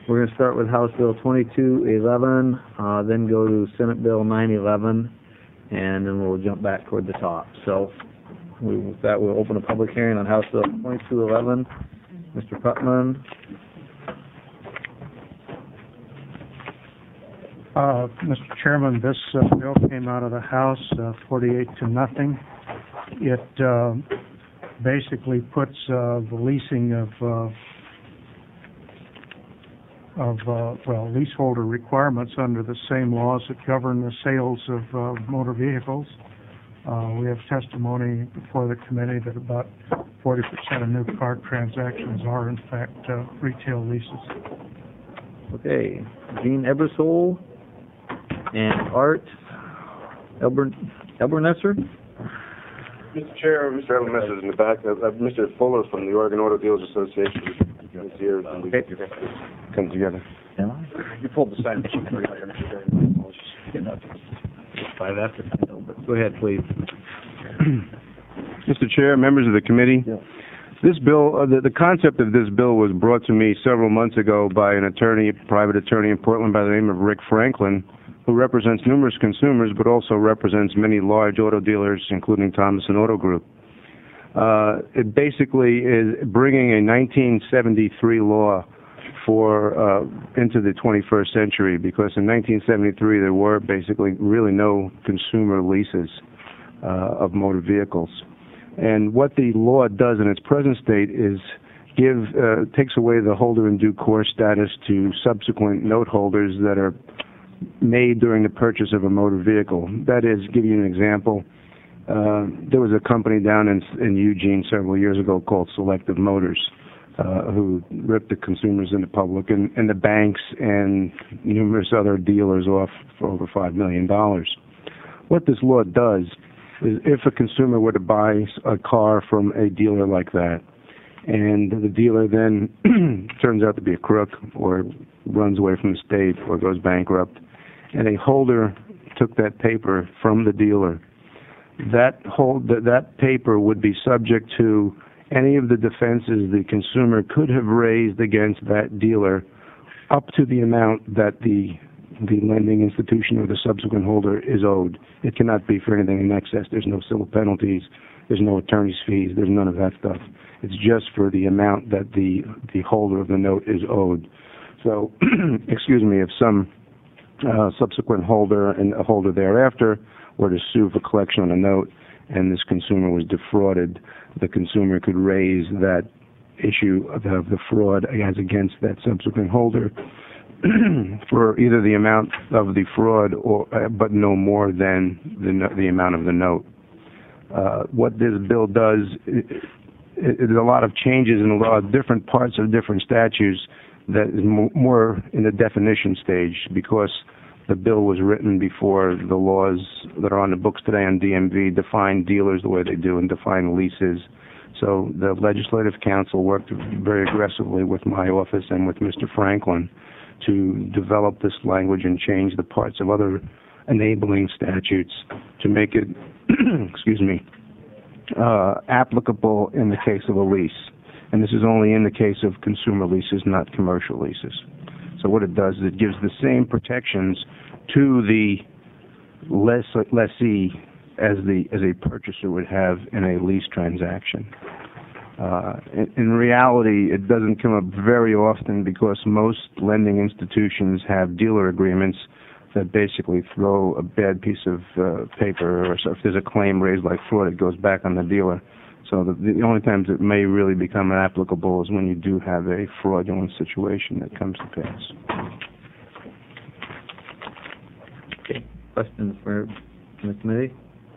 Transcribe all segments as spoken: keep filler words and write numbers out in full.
We're going to start with House Bill twenty-two eleven, uh, then go to Senate Bill nine eleven, and then we'll jump back toward the top. So we, with that, we'll open a public hearing on House Bill twenty-two eleven. Mister Putman. Uh, Mister Chairman, this uh, bill came out of the House uh, forty-eight to nothing. It uh, basically puts uh, the leasing of uh, of uh, well leaseholder requirements under the same laws that govern the sales of uh, motor vehicles. Uh, we have testimony before the committee that about forty percent of new car transactions are in fact uh, retail leases. Okay, Gene Ebersole and Art Elber Elbernesser. Mister Chair, Mister Elbernesser is in the back. Uh, uh, Mister Fuller from the Oregon Auto Dealers Association is here, and we Okay. come together. Am I? You pulled the sign machine for earlier, Mister Chair. Five after. Go ahead, please. Mister Chair, members of the committee, Yeah. this bill, uh, the, the concept of this bill was brought to me several months ago by an attorney, private attorney in Portland by the name of Rick Franklin, who represents numerous consumers but also represents many large auto dealers, including Thomason Auto Group. Uh, it basically is bringing a nineteen seventy-three law for uh, into the twenty-first century, because in nineteen seventy-three there were basically really no consumer leases uh, of motor vehicles. And what the law does in its present state is give uh, takes away the holder in due course status to subsequent note holders that are made during the purchase of a motor vehicle. That is, give you an example, uh, there was a company down in, in Eugene several years ago called Selective Motors, uh, who ripped the consumers and the public and, and the banks and numerous other dealers off for over five million dollars. What this law does is, if a consumer were to buy a car from a dealer like that, and the dealer then turns out to be a crook or runs away from the state or goes bankrupt, and a holder took that paper from the dealer, that hold that, that paper would be subject to any of the defenses the consumer could have raised against that dealer up to the amount that the the lending institution or the subsequent holder is owed. It cannot be for anything in excess. There's no civil penalties. There's no attorney's fees. There's none of that stuff. It's just for the amount that the the holder of the note is owed. So, excuse me, if some uh, subsequent holder and a holder thereafter were to sue for collection on a note and this consumer was defrauded, the consumer could raise that issue of the, of the fraud as against that subsequent holder for either the amount of the fraud or uh, but no more than the, the amount of the note. Uh, what this bill does, it, it, there's a lot of changes in a lot of different parts of different statutes that is mo more in the definition stage, because the bill was written before the laws that are on the books today on D M V define dealers the way they do and define leases. So the Legislative Council worked very aggressively with my office and with Mister Franklin to develop this language and change the parts of other enabling statutes to make it, excuse me, uh, applicable in the case of a lease. And this is only in the case of consumer leases, not commercial leases. So what it does is it gives the same protections to the less, lessee as the as a purchaser would have in a lease transaction. Uh, in, in reality, it doesn't come up very often, because most lending institutions have dealer agreements that basically throw a bad piece of uh, paper, or so if there's a claim raised like fraud, it goes back on the dealer. So the, the only times it may really become applicable is when you do have a fraudulent situation that comes to pass. Okay. Questions for the committee?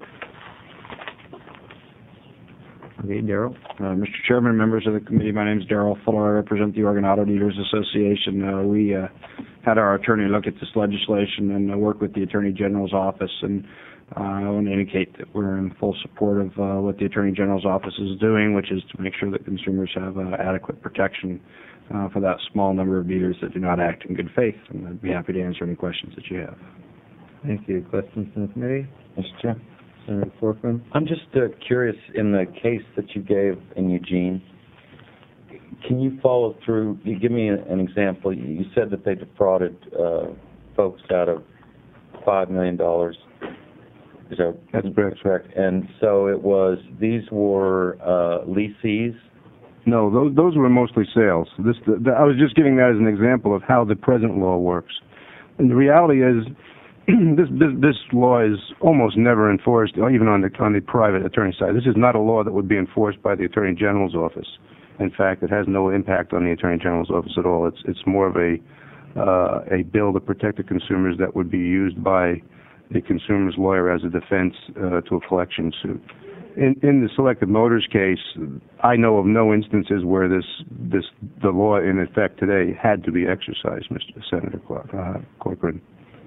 Okay, Darrell. Uh, Mister Chairman, members of the committee, my name is Darrell Fuller. I represent the Oregon Auto Dealers Association. Uh, we uh, had our attorney look at this legislation and uh, work with the Attorney General's office, and uh, I want to indicate that we're in full support of uh, what the Attorney General's office is doing, which is to make sure that consumers have uh, adequate protection uh, for that small number of dealers that do not act in good faith. And I'd be happy to answer any questions that you have. Thank you. Questions from the committee? Mister Chair. Senator Corcoran. I'm just uh, curious, in the case that you gave in Eugene, can you follow through, you give me a- an example. You you said that they defrauded uh, folks out of five million dollars. Is that That's correct. correct? And so it was, these were uh, lessees? No, those those were mostly sales. This the, the, I was just giving that as an example of how the present law works. And the reality is, this, this this law is almost never enforced, even on the on the private attorney side. This is not a law that would be enforced by the Attorney General's office. In fact, it has no impact on the Attorney General's office at all. It's it's more of a uh, a bill to protect the consumers that would be used by the consumer's lawyer as a defense uh, to a collection suit. In, in the Selective Motors case, I know of no instances where this this the law in effect today had to be exercised, Mister Senator Clark, uh, Corcoran.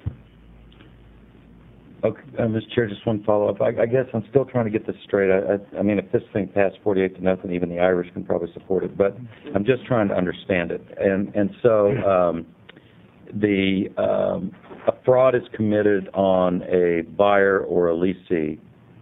Okay, uh, Mister Chair, just one follow-up. I, I guess I'm still trying to get this straight. I, I, I mean, if this thing passed forty-eight to nothing, even the Irish can probably support it. But I'm just trying to understand it. And and so um, the um, a fraud is committed on a buyer or a lessee,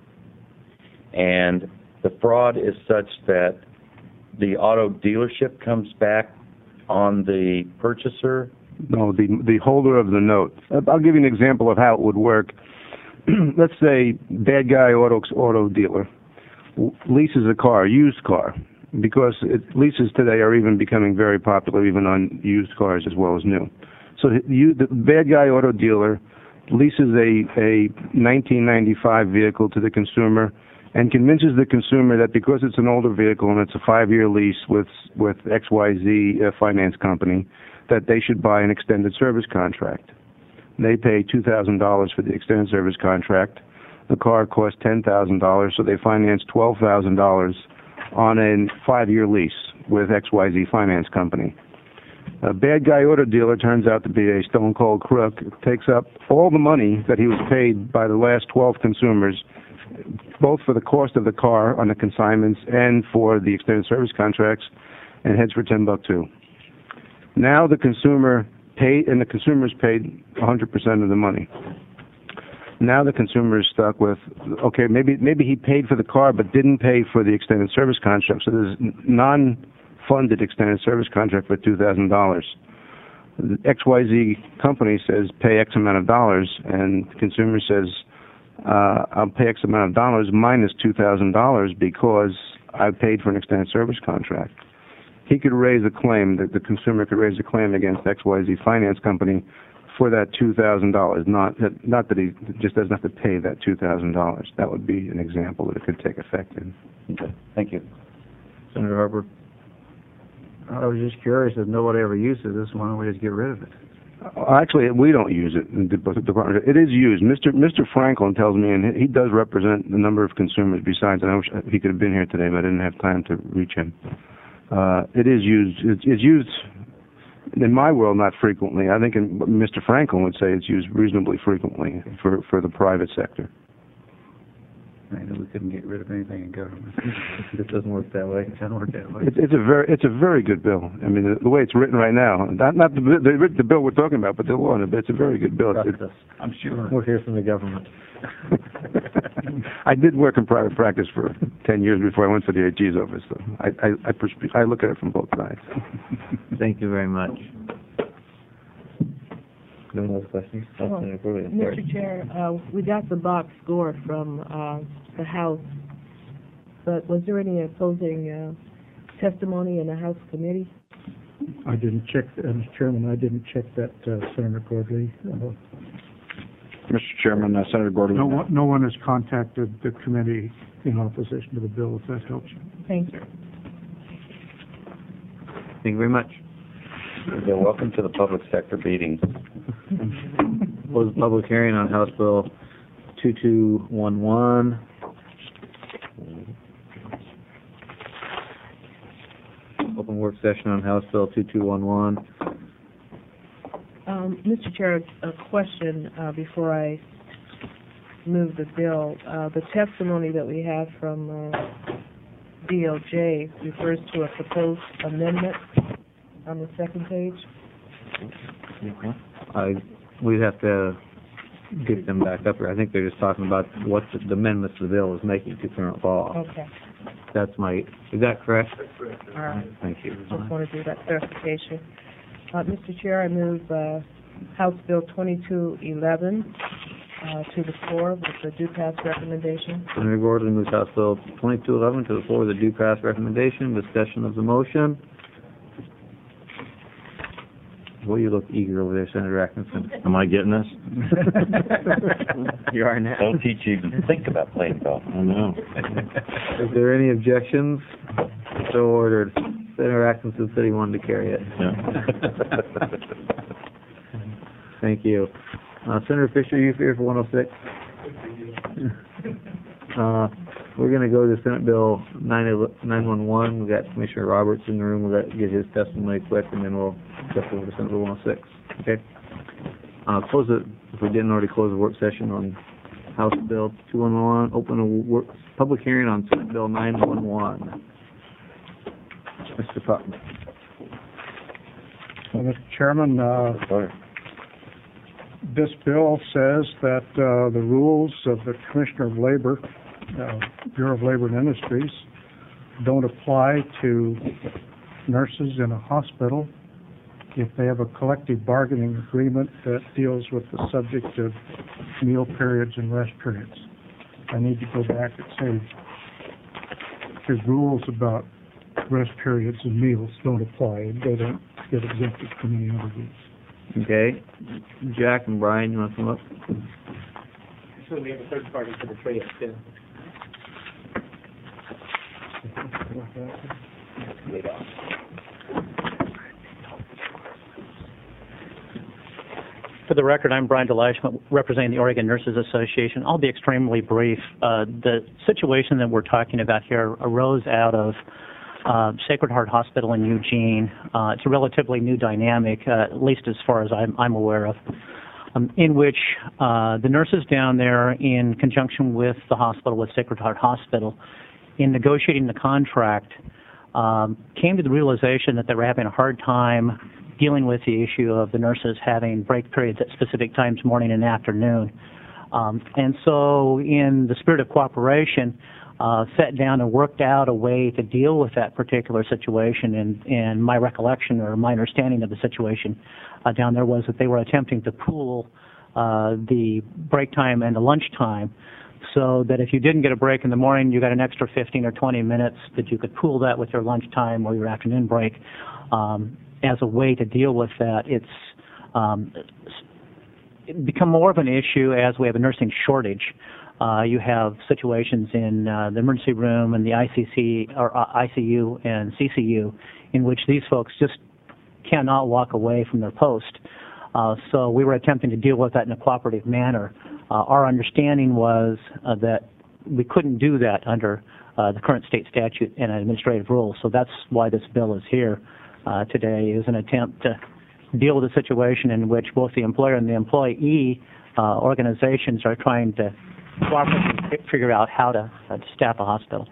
and the fraud is such that the auto dealership comes back on the purchaser. No, the the holder of the note. I'll give you an example of how it would work. Let's say bad guy auto auto dealer leases a car, used car, because it, leases today are even becoming very popular, even on used cars as well as new. So you, the bad guy auto dealer leases a a nineteen ninety-five vehicle to the consumer and convinces the consumer that because it's an older vehicle and it's a five-year lease with with X Y Z uh, finance company, that they should buy an extended service contract. They pay two thousand dollars for the extended service contract. The car costs ten thousand dollars, so they finance twelve thousand dollars on a five-year lease with X Y Z finance company. A bad guy auto dealer turns out to be a stone-cold crook, takes up all the money that he was paid by the last twelve consumers, both for the cost of the car on the consignments and for the extended service contracts, and heads for Timbuktu. Now the consumer paid, and the consumer's paid one hundred percent of the money. Now the consumer is stuck with, okay, maybe maybe he paid for the car but didn't pay for the extended service contract, so there's non-funded extended service contract for two thousand dollars. The X Y Z company says pay X amount of dollars, and the consumer says, uh, I'll pay X amount of dollars minus two thousand dollars because I paid for an extended service contract. He could raise a claim, that the consumer could raise a claim against X Y Z finance company for that two thousand dollars, not that, not that he just doesn't have to pay that two thousand dollars. That would be an example that it could take effect in. Okay, thank you. Senator Harper? I was just curious, if nobody ever uses this, why don't we just get rid of it? Uh, Actually, we don't use it in the department. It is used. Mister Mister Franklin tells me, and he does represent a number of consumers besides, and I wish he could have been here today, but I didn't have time to reach him. Uh, it is used. It's, it's used in my world not frequently. I think in, Mister Franklin would say it's used reasonably frequently for, for the private sector. I know we couldn't get rid of anything in government. It doesn't work that way. It doesn't work that way. It's, it's a very it's a very good bill. I mean, the, the way it's written right now, not not the, the the bill we're talking about, but the law. It's a very good bill. It, I'm sure. We'll hear from the government. I did work in private practice for ten years before I went to the A G's office, so I I, I, perspe- I look at it from both sides. Thank you very much. No more questions? Oh, Well, Senator Corley, I'm sorry. Mister Chair, uh, we got the box score from uh, the House, but was there any opposing uh, testimony in the House committee? I didn't check, uh, Mister Chairman, I didn't check that, uh, Senator Gordley. Uh, Mister Chairman, uh, Senator Gordon. No one, no one has contacted the committee in opposition to the bill, if that helps you. Thank you. Thank you very much. Okay, welcome to the public sector meetings. Close the public hearing on House Bill two two one one. Open work session on House Bill two two one one. Um, Mister Chair, a question uh, before I move the bill. Uh, the testimony that we have from uh, D O J refers to a proposed amendment on the second page. I, we'd have to get them back up here. I think they're just talking about what the, the amendments the bill is making to current law. Okay. That's my, is that correct? All right. Thank you. Just want to do that clarification. Uh, Mister Chair, I move, uh, House Bill twenty-two eleven, uh, to the floor with the due pass recommendation. Senator Gordon moves House Bill twenty-two eleven to the floor with a due pass recommendation. Discussion of the motion. Boy, you look eager over there, Senator Atkinson. Am I getting this? You are now. Don't teach you even think about playing golf. I know. Is there any objections? So ordered. Senator Atkinson said he wanted to carry it. Yeah. Thank you. Uh, Senator Fisher, you here for one oh six? Uh, we're gonna go to Senate Bill nine one one. We got Commissioner Roberts in the room. We'll let, get his testimony quick, and then we'll step over to Senate Bill one oh six. Okay? Uh, close it, if we didn't already close the work session on House Bill two one one, open a work, public hearing on Senate Bill nine one one. Mister Putnam. Well, Mister Chairman, uh, this bill says that uh, the rules of the Commissioner of Labor, uh, Bureau of Labor and Industries, don't apply to nurses in a hospital if they have a collective bargaining agreement that deals with the subject of meal periods and rest periods. I need to go back and say his rules about rest periods and meals don't apply. They don't get exempted from any other rules. Okay. Jack and Brian, you want to come up? So we have a third party for the trade, too. For the record, I'm Brian DeLashman, representing the Oregon Nurses Association. I'll be extremely brief. Uh, the situation that we're talking about here arose out of uh, Sacred Heart Hospital in Eugene. Uh, it's a relatively new dynamic, uh, at least as far as I'm, I'm aware of, um, in which uh, the nurses down there, in conjunction with the hospital, with Sacred Heart Hospital, in negotiating the contract, um, came to the realization that they were having a hard time dealing with the issue of the nurses having break periods at specific times, morning and afternoon. Um, and so in the spirit of cooperation, uh, sat down and worked out a way to deal with that particular situation. And, and my recollection or my understanding of the situation uh, down there was that they were attempting to pool uh, the break time and the lunch time, so that if you didn't get a break in the morning, you got an extra fifteen or twenty minutes that you could pool that with your lunch time or your afternoon break. Um, as a way to deal with that. It's um, become more of an issue as we have a nursing shortage. Uh, you have situations in uh, the emergency room and the I C C or uh, I C U and C C U in which these folks just cannot walk away from their post. Uh, so we were attempting to deal with that in a cooperative manner. Uh, our understanding was uh, that we couldn't do that under uh, the current state statute and administrative rules. So that's why this bill is here uh, today, is an attempt to deal with a situation in which both the employer and the employee uh, organizations are trying to cooperatively figure out how to, uh, to staff a hospital.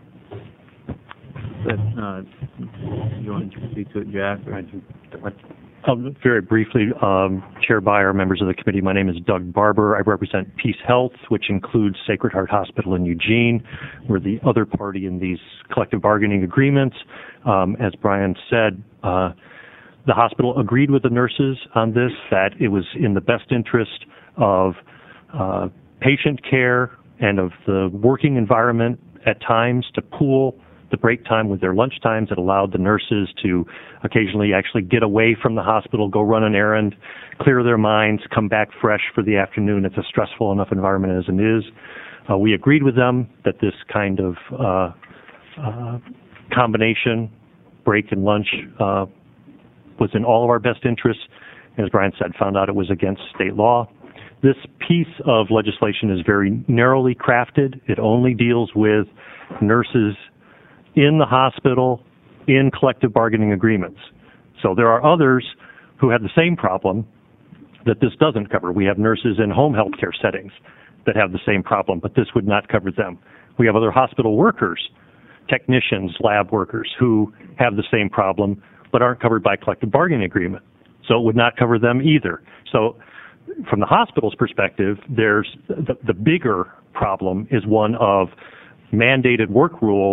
But, uh, you want to speak to it, Jack? Or? Um, very briefly, um, Chair Byer, members of the committee, my name is Doug Barber. I represent Peace Health, which includes Sacred Heart Hospital in Eugene. We're the other party in these collective bargaining agreements. Um, as Brian said, uh, the hospital agreed with the nurses on this, that it was in the best interest of uh, patient care and of the working environment at times to pool the break time with their lunch times. It allowed the nurses to occasionally actually get away from the hospital, go run an errand, clear their minds, come back fresh for the afternoon. It's a stressful enough environment as it is. Uh, we agreed with them that this kind of uh, uh, combination, break and lunch, uh, was in all of our best interests. As Brian said, found out it was against state law. This piece of legislation is very narrowly crafted. It only deals with nurses in the hospital, in collective bargaining agreements. So there are others who have the same problem that this doesn't cover. We have nurses in home health care settings that have the same problem, but this would not cover them. We have other hospital workers, technicians, lab workers, who have the same problem, but aren't covered by collective bargaining agreement. So it would not cover them either. So from the hospital's perspective, there's the, the bigger problem is one of mandated work rules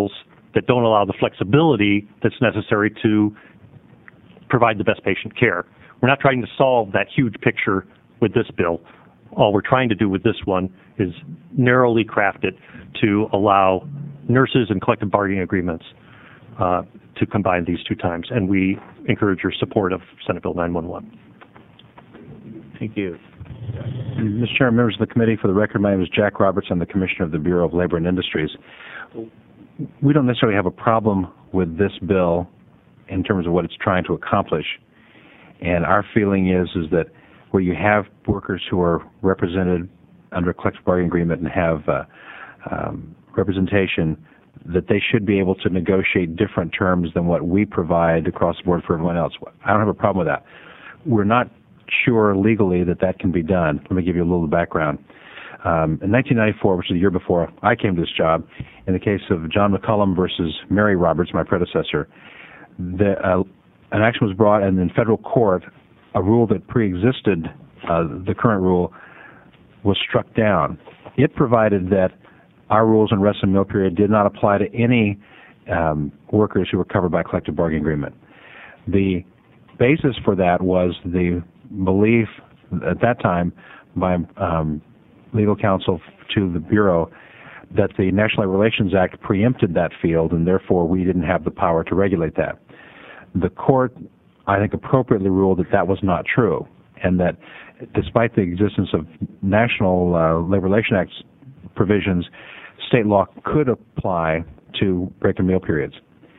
that don't allow the flexibility that's necessary to provide the best patient care. We're not trying to solve that huge picture with this bill. All we're trying to do with this one is narrowly craft it to allow nurses and collective bargaining agreements uh, to combine these two times. And we encourage your support of Senate Bill nine one one. Thank you. Mister Chairman, members of the committee, for the record, my name is Jack Roberts. I'm the Commissioner of the Bureau of Labor and Industries. We don't necessarily have a problem with this bill in terms of what it's trying to accomplish. And our feeling is, is that where you have workers who are represented under a collective bargaining agreement and have uh, um, representation, that they should be able to negotiate different terms than what we provide across the board for everyone else. I don't have a problem with that. We're not sure legally that that can be done. Let me give you a little background. Um, in nineteen ninety-four, which is the year before I came to this job, in the case of John McCullum versus Mary Roberts, my predecessor, the, uh, an action was brought, and in federal court, a rule that preexisted uh, the current rule was struck down. It provided that our rules on rest and meal period did not apply to any um, workers who were covered by a collective bargaining agreement. The basis for that was the belief at that time by um, legal counsel to the Bureau that the National Labor Relations Act preempted that field, and therefore we didn't have the power to regulate that. The court, I think, appropriately ruled that that was not true, and that despite the existence of National uh, Labor Relations Act provisions, state law could apply to break and meal periods.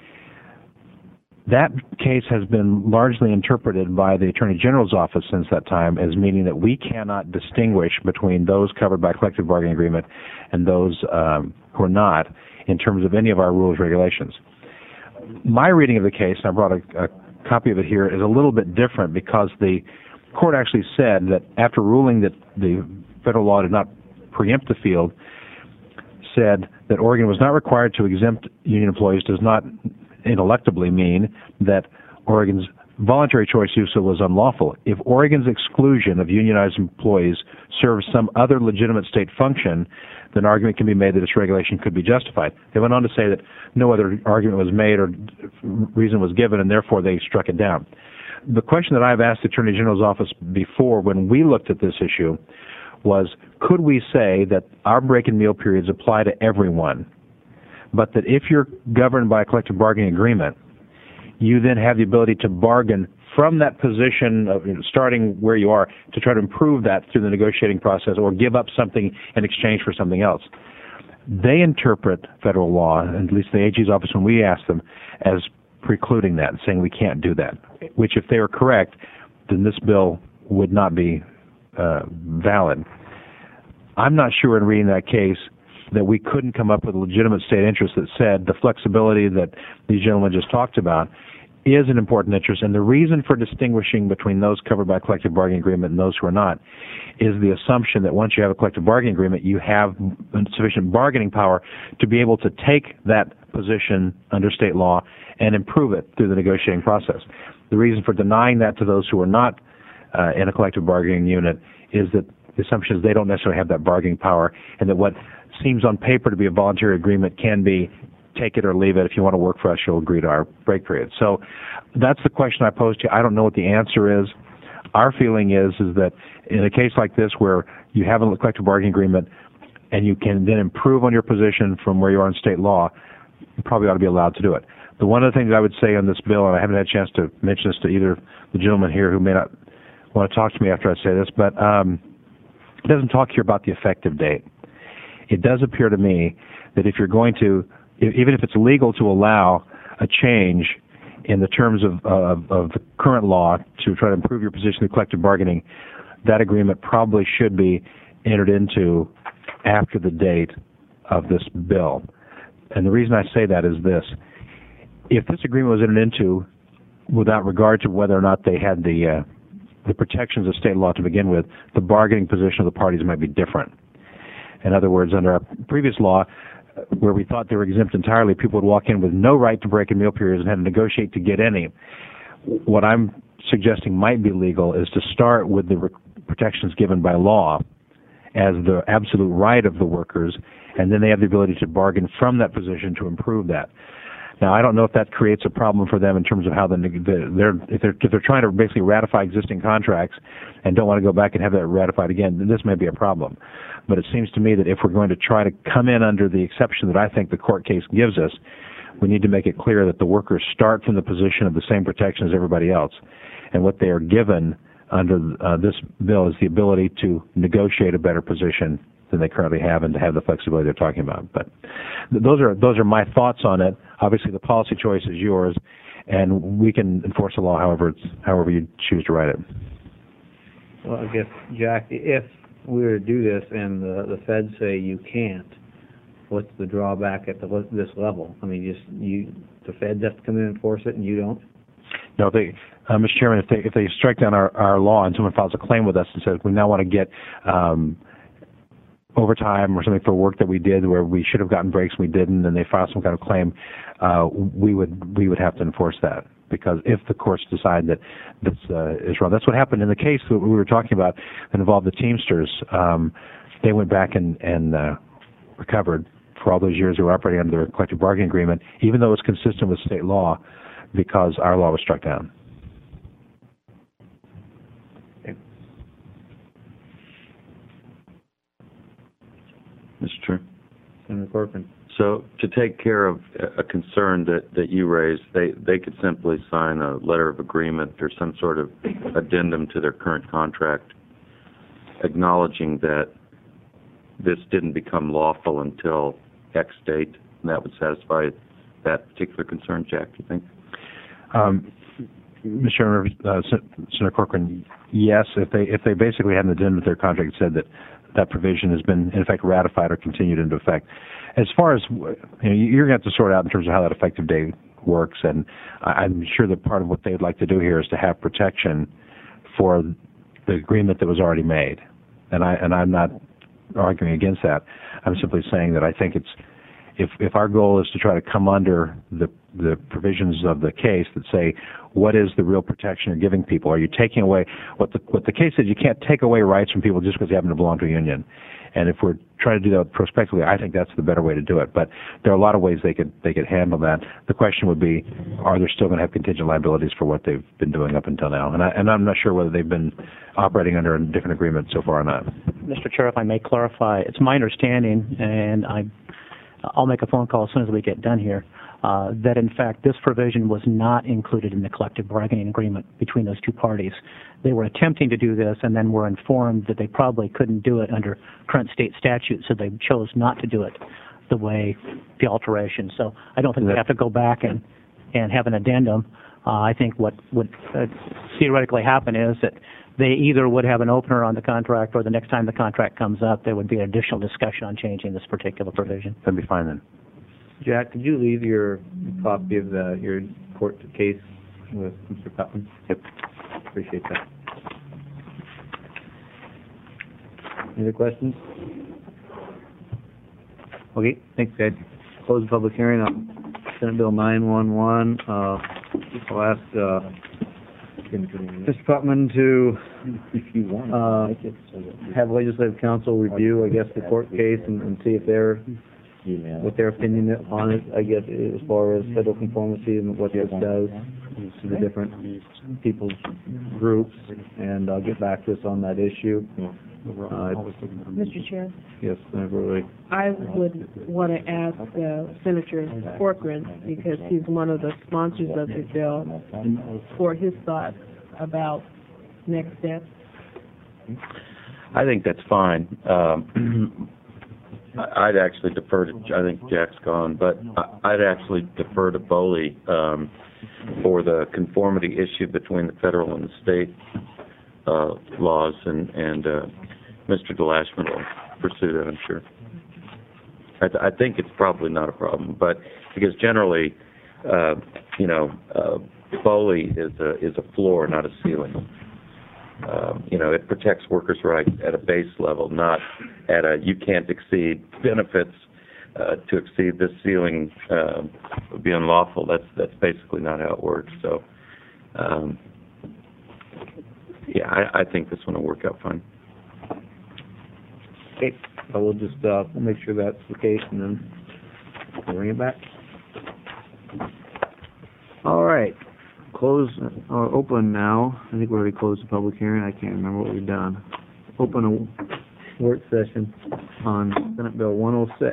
That case has been largely interpreted by the Attorney General's office since that time as meaning that we cannot distinguish between those covered by collective bargaining agreement and those um, who are not in terms of any of our rules or regulations. My reading of the case, and I brought a, a copy of it here, is a little bit different because the court actually said that after ruling that the federal law did not preempt the field, said that Oregon was not required to exempt union employees does not ineluctably mean that Oregon's voluntary choice use was unlawful. If Oregon's exclusion of unionized employees serves some other legitimate state function, then argument can be made that its regulation could be justified. They went on to say that no other argument was made or reason was given, and therefore they struck it down. The question that I've asked the Attorney General's office before when we looked at this issue was, could we say that our break and meal periods apply to everyone, but that if you're governed by a collective bargaining agreement, you then have the ability to bargain from that position of, you know, starting where you are to try to improve that through the negotiating process or give up something in exchange for something else. They interpret federal law, at least the A G's office when we ask them, as precluding that, saying we can't do that, which if they are correct, then this bill would not be uh, valid. I'm not sure in reading that case that we couldn't come up with a legitimate state interest that said the flexibility that these gentlemen just talked about is an important interest, and the reason for distinguishing between those covered by a collective bargaining agreement and those who are not is the assumption that once you have a collective bargaining agreement, you have sufficient bargaining power to be able to take that position under state law and improve it through the negotiating process. The reason for denying that to those who are not uh, in a collective bargaining unit is that the assumption is they don't necessarily have that bargaining power, and that what seems on paper to be a voluntary agreement can be take it or leave it. If you want to work for us, you'll agree to our break period. So that's the question I posed to you. I don't know what the answer is. Our feeling is is that in a case like this where you have a collective bargaining agreement and you can then improve on your position from where you are in state law, you probably ought to be allowed to do it. The one of the things I would say on this bill, and I haven't had a chance to mention this to either the gentleman here who may not want to talk to me after I say this, but um, it doesn't talk here about the effective date. It does appear to me that if you're going to, even if it's legal to allow a change in the terms of, of, of the current law to try to improve your position in collective bargaining, that agreement probably should be entered into after the date of this bill. And the reason I say that is this. If this agreement was entered into without regard to whether or not they had the, uh, the protections of state law to begin with, the bargaining position of the parties might be different. In other words, under our previous law, where we thought they were exempt entirely, people would walk in with no right to break in meal periods and had to negotiate to get any. What I'm suggesting might be legal is to start with the re- protections given by law as the absolute right of the workers, and then they have the ability to bargain from that position to improve that. Now, I don't know if that creates a problem for them in terms of how the, the they're if they're if they're trying to basically ratify existing contracts and don't want to go back and have that ratified again, then this may be a problem. But it seems to me that if we're going to try to come in under the exception that I think the court case gives us, we need to make it clear that the workers start from the position of the same protection as everybody else, and what they are given under uh, this bill is the ability to negotiate a better position than they currently have and to have the flexibility they're talking about. But th- those are those are my thoughts on it. Obviously, the policy choice is yours, and we can enforce the law however it's, however you choose to write it. Well, I guess, Jack, if we were to do this and the, the feds say you can't, what's the drawback at the, le- this level? I mean, just you, the feds have to come in and enforce it, and you don't? No, they, uh, Mister Chairman, if they if they strike down our, our law and someone files a claim with us and says we now want to get um, overtime or something for work that we did where we should have gotten breaks and we didn't, and they file some kind of claim, uh, we would we would have to enforce that, because if the courts decide that this uh, is wrong, that's what happened in the case that we were talking about that involved the Teamsters. Um, they went back and and uh, recovered for all those years they were operating under the collective bargaining agreement, even though it was consistent with state law, because our law was struck down. Mister Chair. Senator Corcoran. So to take care of a concern that, that you raised, they, they could simply sign a letter of agreement or some sort of addendum to their current contract acknowledging that this didn't become lawful until X date, and that would satisfy that particular concern, Jack, do you think? Um, Mister Chairman, uh, Senator Corcoran, yes, if they if they basically had an addendum to their contract that said that that provision has been in effect ratified or continued into effect. As far as, you know, you're going to have to sort out in terms of how that effective date works, and I'm sure that part of what they'd like to do here is to have protection for the agreement that was already made, and I and I'm not arguing against that. I'm simply saying that I think it's if if our goal is to try to come under the the provisions of the case that say what is the real protection you're giving people? Are you taking away what the what the case says? You can't take away rights from people just because they happen to belong to a union. And if we're trying to do that prospectively, I think that's the better way to do it. But there are a lot of ways they could they could handle that. The question would be, are they still going to have contingent liabilities for what they've been doing up until now? And I and I'm not sure whether they've been operating under a different agreement so far or not. Mister Chair, if I may clarify, it's my understanding, and I, I'll make a phone call as soon as we get done here, uh, that in fact this provision was not included in the collective bargaining agreement between those two parties. They were attempting to do this and then were informed that they probably couldn't do it under current state statute, so they chose not to do it the way the alteration. So I don't think they have to go back and, and have an addendum. Uh, I think what would uh, theoretically happen is that they either would have an opener on the contract, or the next time the contract comes up, there would be an additional discussion on changing this particular provision. That'd be fine then. Jack, could you leave your copy of the, your court case with Mister Putman? Yep. Appreciate that. Any other questions? Okay, thanks, Ed. Close the public hearing on Senate Bill nine one one. Uh, I'll ask, uh, Mister Putman to, uh, have legislative council review, I guess, the court case and, and see if they're, what their opinion on it, I guess, as far as federal conformity and what this does to the different people's groups, and I'll get back to us on that issue. Uh, Mister Chair, yes, Senator Lee. I would want to ask uh, Senator Corcoran, because he's one of the sponsors of the bill, for his thoughts about next steps. I think that's fine. Um, I'd actually defer to, I think Jack's gone, but I'd actually defer to Boley um, for the conformity issue between the federal and the state uh, laws, and, and uh, Mister DeLashman will pursue that, I'm sure. I, th- I think it's probably not a problem, but because generally, uh, you know, uh, Boley is a, is a floor, not a ceiling. Um, you know, it protects workers' rights at a base level, not at a you can't exceed benefits. Uh, to exceed this ceiling uh, would be unlawful. That's that's basically not how it works. So, um, yeah, I, I think this one will work out fine. Okay, so we'll just, uh, we'll make sure that's the case, and then we'll bring it back. All right, close, or open now. I think we already closed the public hearing. I can't remember what we've done. Open a work session on Senate Bill one oh six.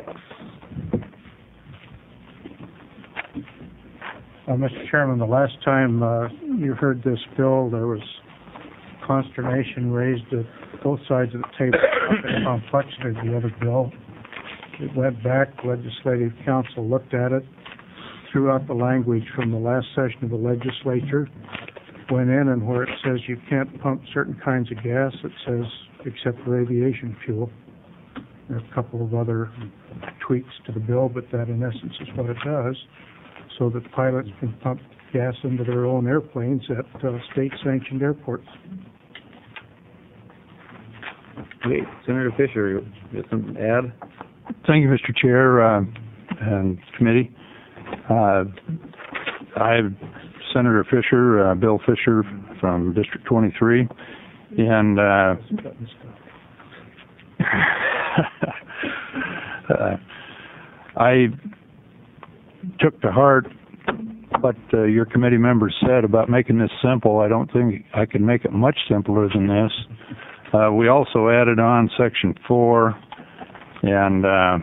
Uh, Mister Chairman, the last time, uh, you heard this bill, there was consternation raised at both sides of the table about the complexity of the other bill. It went back, legislative council looked at it, threw out the language from the last session of the legislature, went in, and where it says you can't pump certain kinds of gas, it says except for aviation fuel. There are a couple of other tweaks to the bill, but that in essence is what it does, so that pilots can pump gas into their own airplanes at uh, state-sanctioned airports. Okay, Senator Fisher, you got something to add? Thank you, Mister Chair, uh, and committee. Uh, I'm Senator Fisher, uh, Bill Fisher from District twenty-three, and uh, uh, I took to heart what uh, your committee members said about making this simple. I don't think I can make it much simpler than this. Uh, we also added on Section four and uh,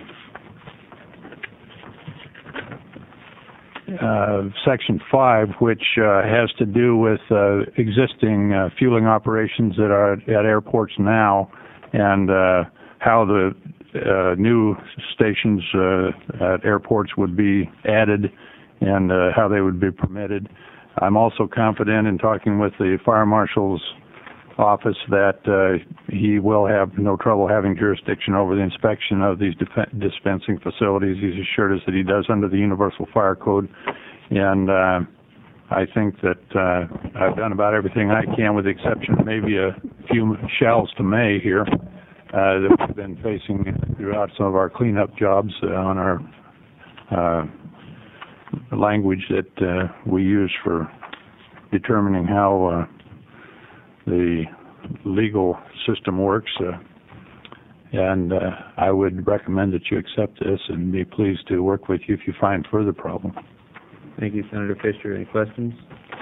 uh, Section five, which uh, has to do with uh, existing uh, fueling operations that are at airports now, and uh, how the uh, new stations uh, at airports would be added and uh, how they would be permitted. I'm also confident in talking with the fire marshal's office that uh, he will have no trouble having jurisdiction over the inspection of these def- dispensing facilities. He's assured us that he does under the Universal Fire Code, and uh, I think that uh, I've done about everything I can, with the exception of maybe a few shells to May here uh, that we've been facing throughout some of our cleanup jobs uh, on our uh, language that uh, we use for determining how uh, the legal system works, uh, and uh, I would recommend that you accept this and be pleased to work with you if you find further problems. Thank you, Senator Fisher. Any questions?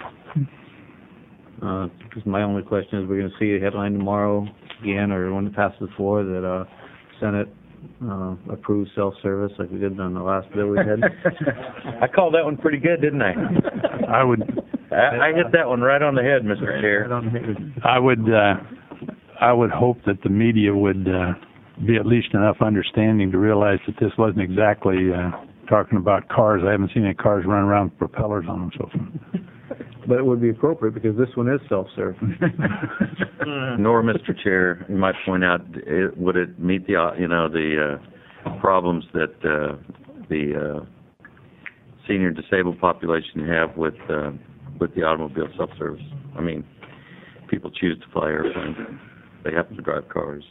Uh, just my only question is, we're going to see a headline tomorrow again, or when it passes the floor, that uh, Senate uh, approves self-service like we did on the last bill we had. I called that one pretty good, didn't I? I would. I, I hit that one right on the head, Mister Chair. I would. Uh, I would hope that the media would uh, be at least enough understanding to realize that this wasn't exactly uh, talking about cars. I haven't seen any cars run around with propellers on them so far. But it would be appropriate because this one is self-serve. Nor, Mister Chair, you might point out, it, would it meet the uh, you know the uh, problems that uh, the uh, senior disabled population have with uh, with the automobile self-service? I mean, people choose to fly airplanes. They happen to drive cars.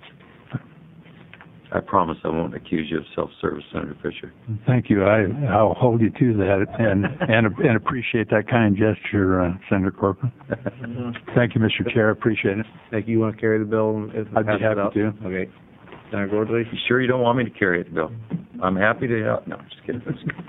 I promise I won't accuse you of self-service, Senator Fisher. Thank you. I, I'll hold you to that, and and, and appreciate that kind gesture, uh, Senator Corcoran. Thank you, Mister Chair. Appreciate it. Thank you. You want to carry the bill? If I'd be happy out? to. Okay. Senator Gordley? You sure you don't want me to carry it, Bill? I'm happy to help. No, just kidding.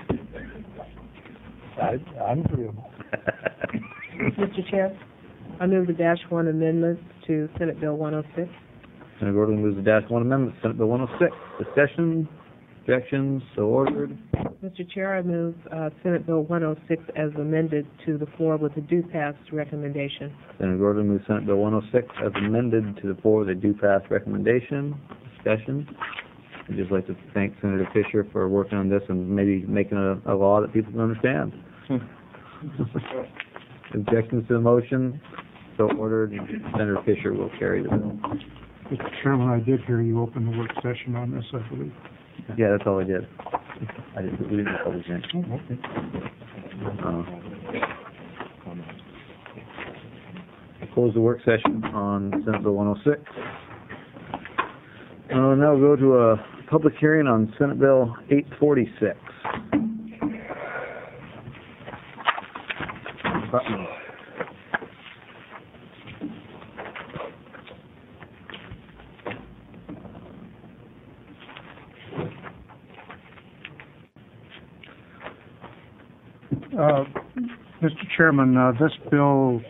I, I'm agreeable. Mister Chair, I move the dash one amendment to Senate Bill one oh six. Senator Gordley moves the dash one amendment, Senate Bill one oh six. Discussion, objections, so ordered. Mister Chair, I move uh, Senate Bill one oh six as amended to the floor with a do pass recommendation. Senator Gordley moves Senate Bill one oh six as amended to the floor with a do pass recommendation. Discussion. I'd just like to thank Senator Fisher for working on this and maybe making a, a law that people can understand. Objections to the motion, so ordered. Senator Fisher will carry the bill. Mister Chairman, I did hear you open the work session on this, I believe. Yeah, that's all I did. I didn't, we didn't publish it. Uh, I close the work session on Senate Bill one oh six. Uh, now we'll go to a public hearing on Senate Bill eight forty-six. Uh, Mister Chairman, uh, this bill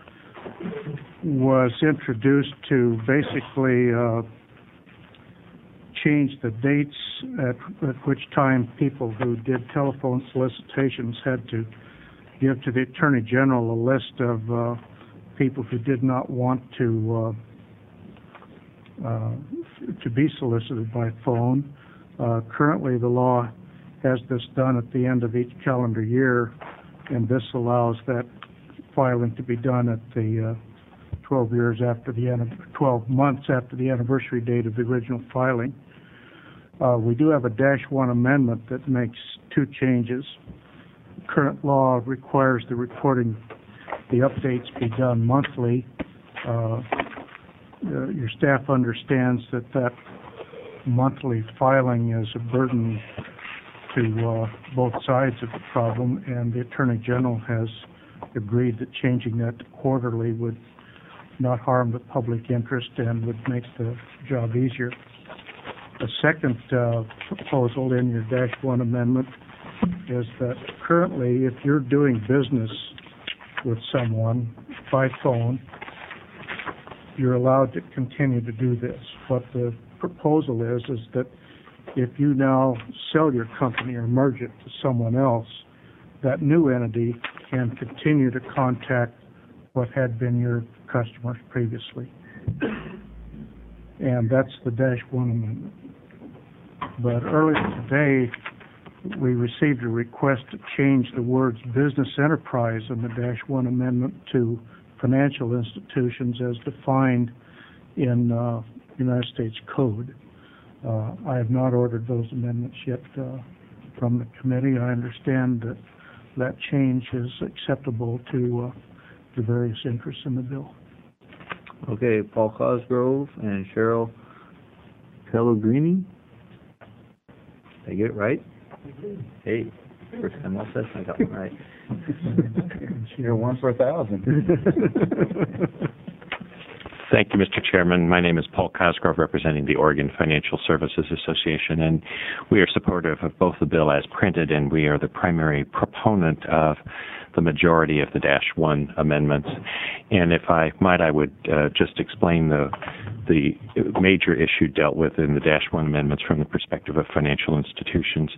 was introduced to basically uh, change the dates at, at which time people who did telephone solicitations had to give to the Attorney General a list of uh, people who did not want to uh, uh, to be solicited by phone. Uh, currently, the law has this done at the end of each calendar year, and this allows that filing to be done at the uh, twelve years after the twelve months after the anniversary date of the original filing. Uh, we do have a dash one amendment that makes two changes. Current law requires the reporting, the updates be done monthly. Uh, uh, your staff understands that that monthly filing is a burden to uh, both sides of the problem, and the Attorney General has agreed that changing that to quarterly would not harm the public interest and would make the job easier. A second uh, proposal in your dash one amendment is that currently, if you're doing business with someone by phone, you're allowed to continue to do this. What the proposal is, is that if you now sell your company or merge it to someone else, that new entity can continue to contact what had been your customers previously. And that's the dash one amendment. But earlier today, we received a request to change the words business enterprise in the dash one amendment to financial institutions as defined in uh, United States Code. Uh, I have not ordered those amendments yet uh, from the committee. I understand that that change is acceptable to uh, the various interests in the bill. Okay, Paul Cosgrove and Cheryl Pellegrini. Did I get it right? Hey, first time all session I got it right. You're one for a thousand. Thank you, Mister Chairman. My name is Paul Cosgrove, representing the Oregon Financial Services Association, and we are supportive of both the bill as printed, and we are the primary proponent of the majority of the dash one amendments. And if I might, I would uh, just explain the the major issue dealt with in the dash one amendments from the perspective of financial institutions.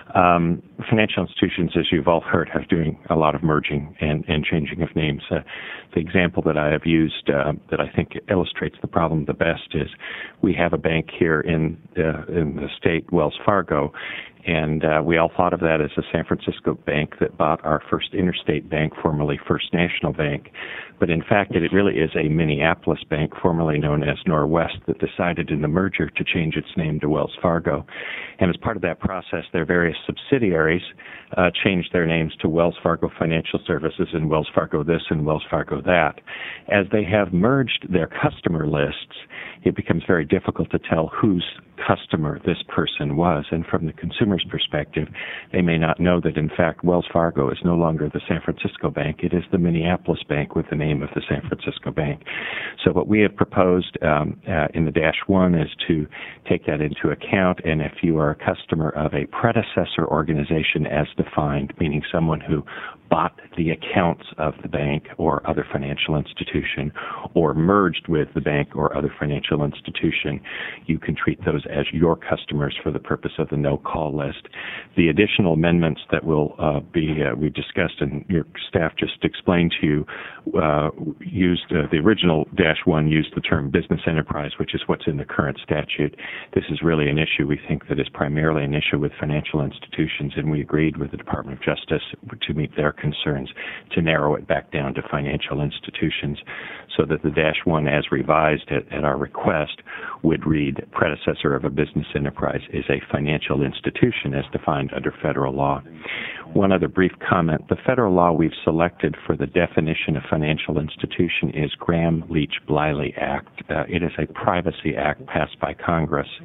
Um, financial institutions, as you've all heard, are doing a lot of merging and, and changing of names. Uh, the example that I have used uh, that I think illustrates the problem the best is we have a bank here in uh, in the state, Wells Fargo, and uh, we all thought of that as a San Francisco bank that bought our First Interstate Bank, formerly First National Bank. But in fact, it really is a Minneapolis bank, formerly known as Norwest, that decided in the merger to change its name to Wells Fargo. And as part of that process, their various subsidiaries uh, changed their names to Wells Fargo Financial Services and Wells Fargo this and Wells Fargo that. As they have merged their customer lists, it becomes very difficult to tell whose customer this person was. And from the consumer's perspective, they may not know that, in fact, Wells Fargo is no longer the San Francisco bank. It is the Minneapolis bank with the name of the San Francisco bank. So what we have proposed um, uh, in the dash one is to take that into account, and if you are a customer of a predecessor organization as defined, meaning someone who bought the accounts of the bank or other financial institution or merged with the bank or other financial institution, you can treat those as your customers for the purpose of the no-call list. The additional amendments that will uh, be, uh, we discussed and your staff just explained to you, uh, used, uh, the original dash one used the term business enterprise, which is what's in the current statute. This is really an issue we think that is primarily an issue with financial institutions, and we agreed with the Department of Justice to meet their concerns to narrow it back down to financial institutions so that the dash one as revised at, at our request would read predecessor of a business enterprise is a financial institution as defined under federal law. One other brief comment. The federal law we've selected for the definition of financial institution is Graham-Leach-Bliley Act. Uh, it is a privacy act passed by Congress.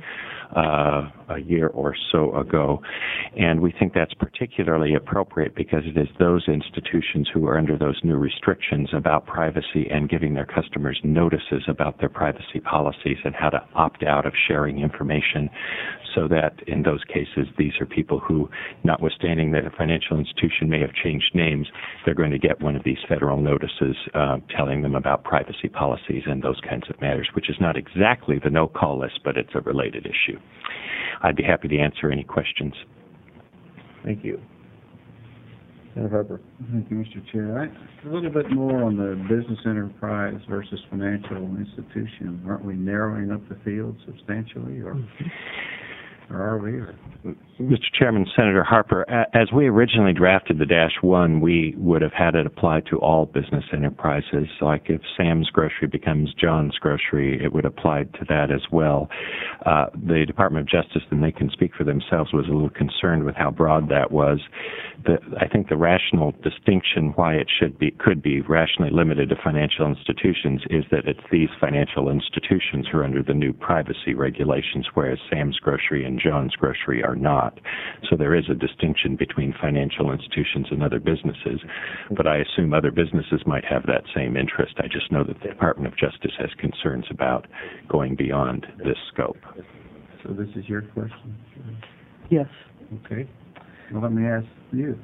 uh, a year or so ago. And we think that's particularly appropriate because it is those institutions who are under those new restrictions about privacy and giving their customers notices about their privacy policies and how to opt out of sharing information, so that in those cases these are people who, notwithstanding that a financial institution may have changed names, they're going to get one of these federal notices uh, telling them about privacy policies and those kinds of matters, which is not exactly the no-call list, but it's a related issue. I'd be happy to answer any questions. Thank you. Senator Harper. Thank you, Mister Chair. I, a little bit more on the business enterprise versus financial institution. Aren't we narrowing up the field substantially, or, or are we? Or? Mister Chairman, Senator Harper, as we originally drafted the Dash one, we would have had it apply to all business enterprises. Like if Sam's Grocery becomes John's Grocery, it would apply to that as well. Uh, the Department of Justice, and they can speak for themselves, was a little concerned with how broad that was. The, I think the rational distinction why it should be, could be rationally limited to financial institutions is that it's these financial institutions who are under the new privacy regulations, whereas Sam's Grocery and John's Grocery are not. So there is a distinction between financial institutions and other businesses, but I assume other businesses might have that same interest. I just know that the Department of Justice has concerns about going beyond this scope. So this is your question? Yes. Okay. Well, let me ask you.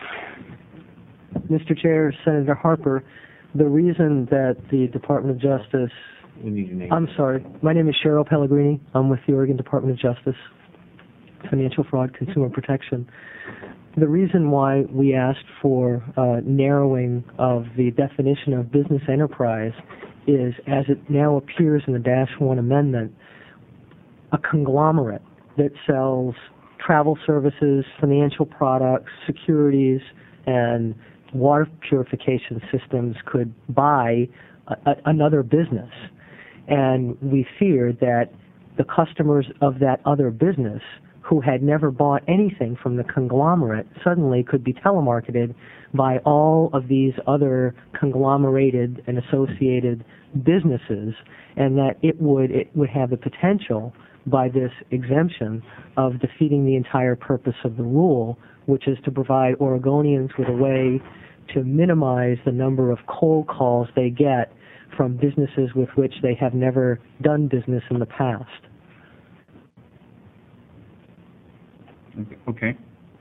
Mister Chair, Senator Harper, the reason that the Department of Justice... We need your name. I'm sorry. My name is Cheryl Pellegrini. I'm with the Oregon Department of Justice, Financial Fraud, Consumer Protection. The reason why we asked for uh, narrowing of the definition of business enterprise is, as it now appears in the Dash one amendment, a conglomerate that sells travel services, financial products, securities, and water purification systems could buy a, a, another business. And we feared that the customers of that other business who had never bought anything from the conglomerate suddenly could be telemarketed by all of these other conglomerated and associated businesses, and that it would it would have the potential by this exemption of defeating the entire purpose of the rule, which is to provide Oregonians with a way to minimize the number of cold calls they get from businesses with which they have never done business in the past. Okay.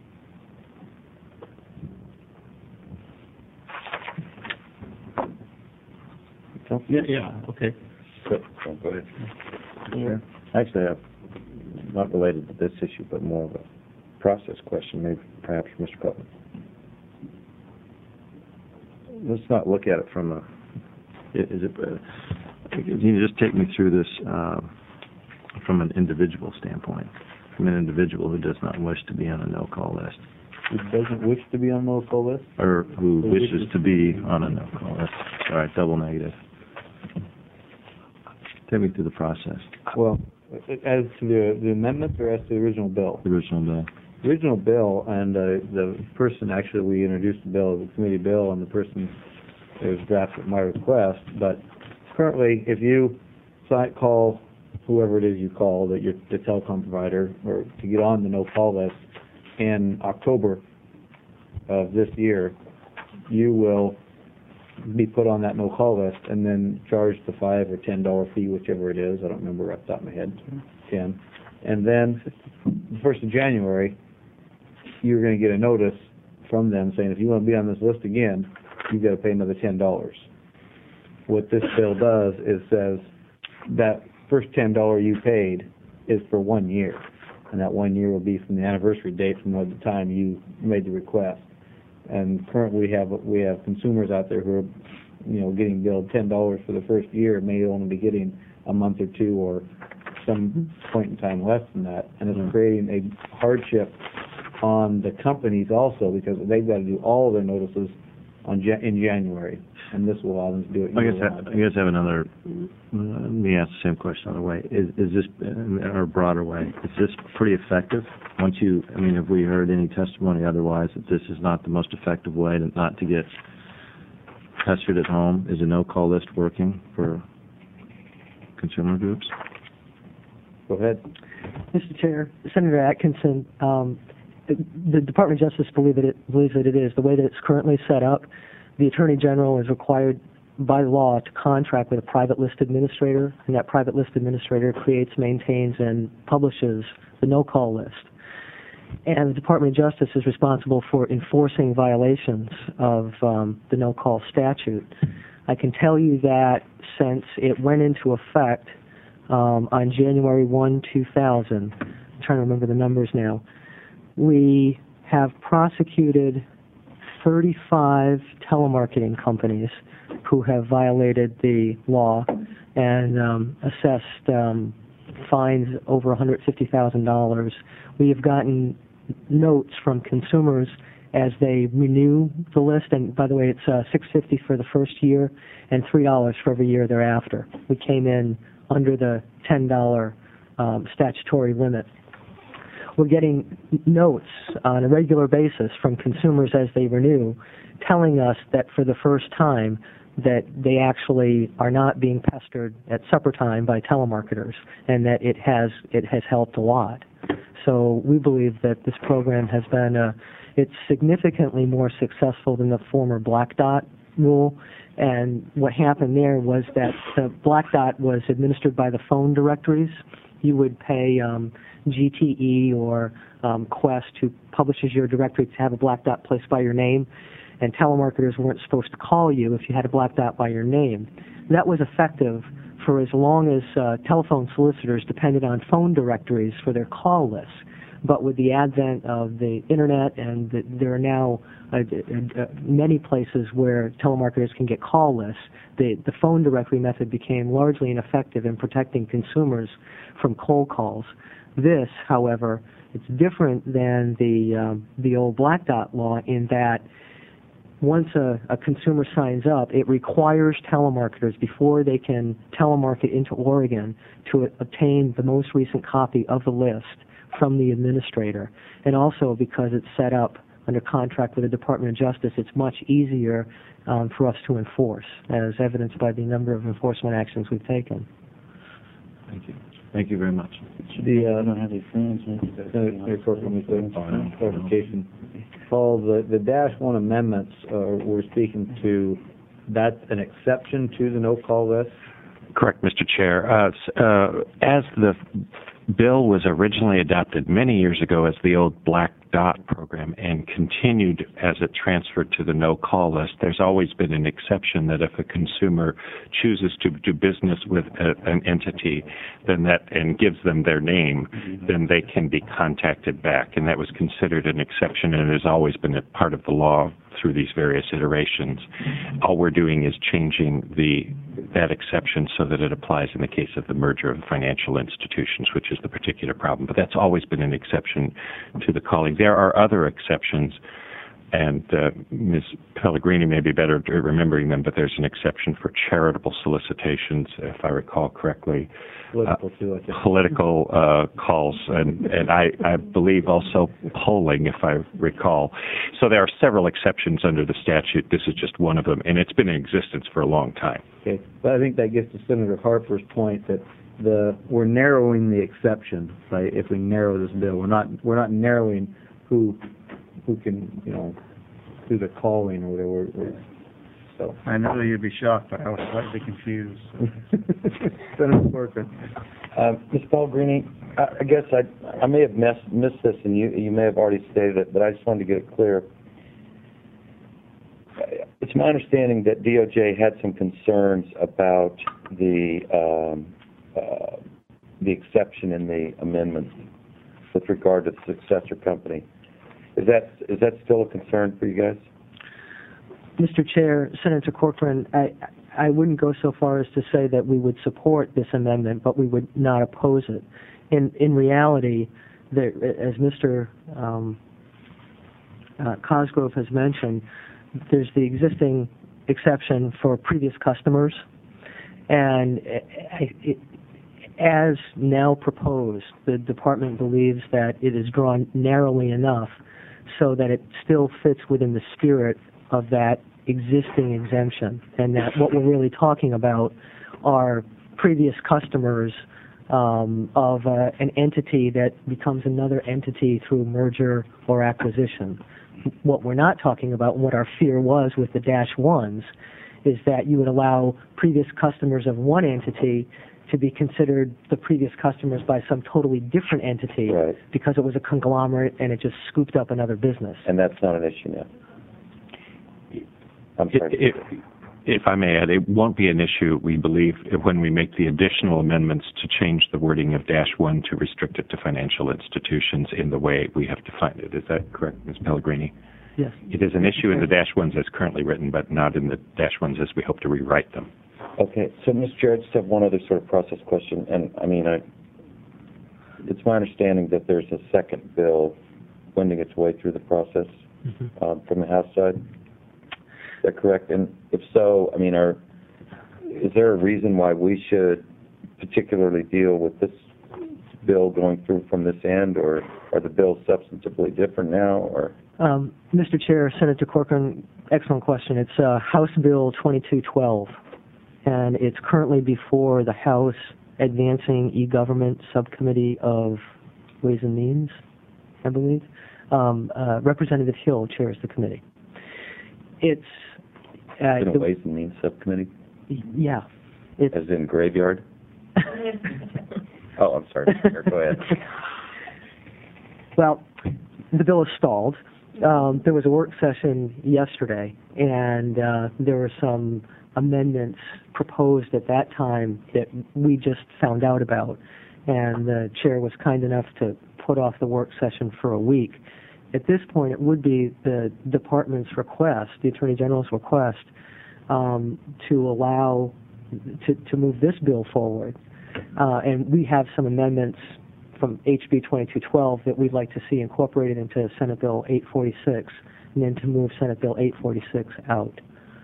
Yeah, yeah, okay. Go go ahead. Sure. Actually, uh, not related to this issue, but more of a process question, maybe perhaps for Mister Putnam. Let's not look at it from a, is it, uh, can you just take me through this uh, from an individual standpoint, from an individual who does not wish to be on a no-call list? Who doesn't wish to be on the no-call list? Or who wishes to be on a no-call list. All right, double negative. Take me through the process. Well, as to the, the amendments or as to the original bill? The original bill. The original bill, and uh, the person, actually, we introduced the bill, the committee bill, and the person, it was drafted at my request, but currently, if you si- call whoever it is you call, that you're the telecom provider, or to get on the no-call list in October of this year, you will be put on that no-call list and then charged the five or ten dollar fee, whichever it is. I don't remember off the top of my head, ten. And then the first of January, you're going to get a notice from them saying if you want to be on this list again, you've got to pay another ten dollars. What this bill does is says that first ten dollars you paid is for one year, and that one year will be from the anniversary date from the time you made the request. And currently we have we have consumers out there who are, you know, getting billed ten dollars for the first year, may only be getting a month or two or some point in time less than that, and it's creating a hardship on the companies also, because they've got to do all of their notices on in January, and this will allow them to do it. I guess I, I guess I have another. Uh, let me ask the same question another way. Is is this, or a broader way, is this pretty effective? Once you, I mean, have we heard any testimony otherwise that this is not the most effective way to not to get pestered at home? Is a no-call list working for consumer groups? Go ahead. Mister Chair, Senator Atkinson, um, the, the Department of Justice believe that it, believes that it is. The way that it's currently set up, the Attorney General is required by law to contract with a private list administrator, and that private list administrator creates, maintains, and publishes the no-call list. And the Department of Justice is responsible for enforcing violations of um, the no-call statute. I can tell you that since it went into effect um, on January first, two thousand, I'm trying to remember the numbers now, we have prosecuted thirty-five telemarketing companies who have violated the law and um, assessed um, fines over one hundred fifty thousand dollars. We have gotten notes from consumers as they renew the list, and by the way, it's uh, six hundred fifty dollars for the first year and three dollars for every year thereafter. We came in under the ten dollar um, statutory limit. We're getting notes on a regular basis from consumers as they renew, telling us that for the first time that they actually are not being pestered at supper time by telemarketers, and that it has it has helped a lot. So we believe that this program has been uh, it's significantly more successful than the former Black Dot rule. And what happened there was that the Black Dot was administered by the phone directories. You would pay um, G T E or um, Quest, who publishes your directory, to have a Black Dot placed by your name, and telemarketers weren't supposed to call you if you had a Black Dot by your name. That was effective for as long as uh, telephone solicitors depended on phone directories for their call lists. But with the advent of the Internet, and the, there are now uh, uh, many places where telemarketers can get call lists, the, the phone directory method became largely ineffective in protecting consumers from cold calls. This, however, it's different than the, um, the old Black Dot law in that once a, a consumer signs up, it requires telemarketers, before they can telemarket into Oregon, to obtain the most recent copy of the list from the administrator. And also, because it's set up under contract with the Department of Justice, it's much easier um, for us to enforce, as evidenced by the number of enforcement actions we've taken. Thank you. Thank you very much. The, uh, I don't have any friends, Senator Corcoran, clarification. Paul, the, the dash one amendments, uh, we're speaking to, that's an exception to the no-call list? Correct, Mister Chair. Uh, uh, as the bill was originally adopted many years ago as the old Black Dot program and continued as it transferred to the no-call list, there's always been an exception that if a consumer chooses to do business with a, an entity then that and gives them their name, then they can be contacted back. And that was considered an exception, and it has always been a part of the law through these various iterations. All we're doing is changing the that exception so that it applies in the case of the merger of financial institutions, which is the particular problem. But that's always been an exception to the calling. There are other exceptions, and uh, Miz Pellegrini may be better at remembering them, but there's an exception for charitable solicitations, if I recall correctly. Political, too, I think. Uh, political uh, calls, and, and I, I believe also polling, if I recall. So there are several exceptions under the statute. This is just one of them, and it's been in existence for a long time. Okay, but I think that gets to Senator Harper's point that the we're narrowing the exception by if we narrow this bill. We're not we're not narrowing who who can you know do the calling or whatever. We're, we're, so I know you'd be shocked, but I was slightly confused. Senator Corcoran. Uh, Miz Pellegrini, I, I guess I I may have missed missed this, and you you may have already stated it, but I just wanted to get it clear. It's my understanding that D O J had some concerns about the um, uh, the exception in the amendment with regard to the successor company. Is that is that still a concern for you guys? Mister Chair, Senator Corcoran, I, I wouldn't go so far as to say that we would support this amendment, but we would not oppose it. In in reality, there, as Mister Um, uh, Cosgrove has mentioned, there's the existing exception for previous customers, and it, it, as now proposed, the department believes that it is drawn narrowly enough so that it still fits within the spirit of that existing exemption, and that what we're really talking about are previous customers um, of uh, an entity that becomes another entity through merger or acquisition. What we're not talking about, and what our fear was with the dash ones, is that you would allow previous customers of one entity to be considered the previous customers by some totally different entity Right. because it was a conglomerate and it just scooped up another business. And that's not an issue now. I'm sorry. If, if I may add, it won't be an issue, we believe, when we make the additional amendments to change the wording of dash one to restrict it to financial institutions in the way we have defined it. Is that correct, Miz Pellegrini? Yes. It is an issue in the dash ones as currently written, but not in the dash ones as we hope to rewrite them. Okay, so Mister Chair, I just have one other sort of process question, and I mean, I, it's my understanding that there's a second bill wending its way through the process Mm-hmm. um, from the House side. Is that correct? And if so, I mean, are, is there a reason why we should particularly deal with this bill going through from this end, or are the bills substantively different now, or? Um, Mister Chair, Senator Corcoran, excellent question. It's uh, House Bill twenty-two twelve, and it's currently before the House Advancing E-Government Subcommittee of Ways and Means, I believe. Um, uh, Representative Hill chairs the committee. It's uh, In a the- Ways and Means Subcommittee? yeah. It's, As in graveyard? Oh, I'm sorry. Go ahead. Well, the bill is stalled. Um, there was a work session yesterday, and uh, there were some amendments proposed at that time that we just found out about, and the chair was kind enough to put off the work session for a week. At this point, it would be the department's request, the Attorney General's request, um, to allow, to, to move this bill forward. Uh, and we have some amendments from H B twenty-two twelve that we'd like to see incorporated into Senate Bill eight forty-six, and then to move Senate Bill eight forty-six out.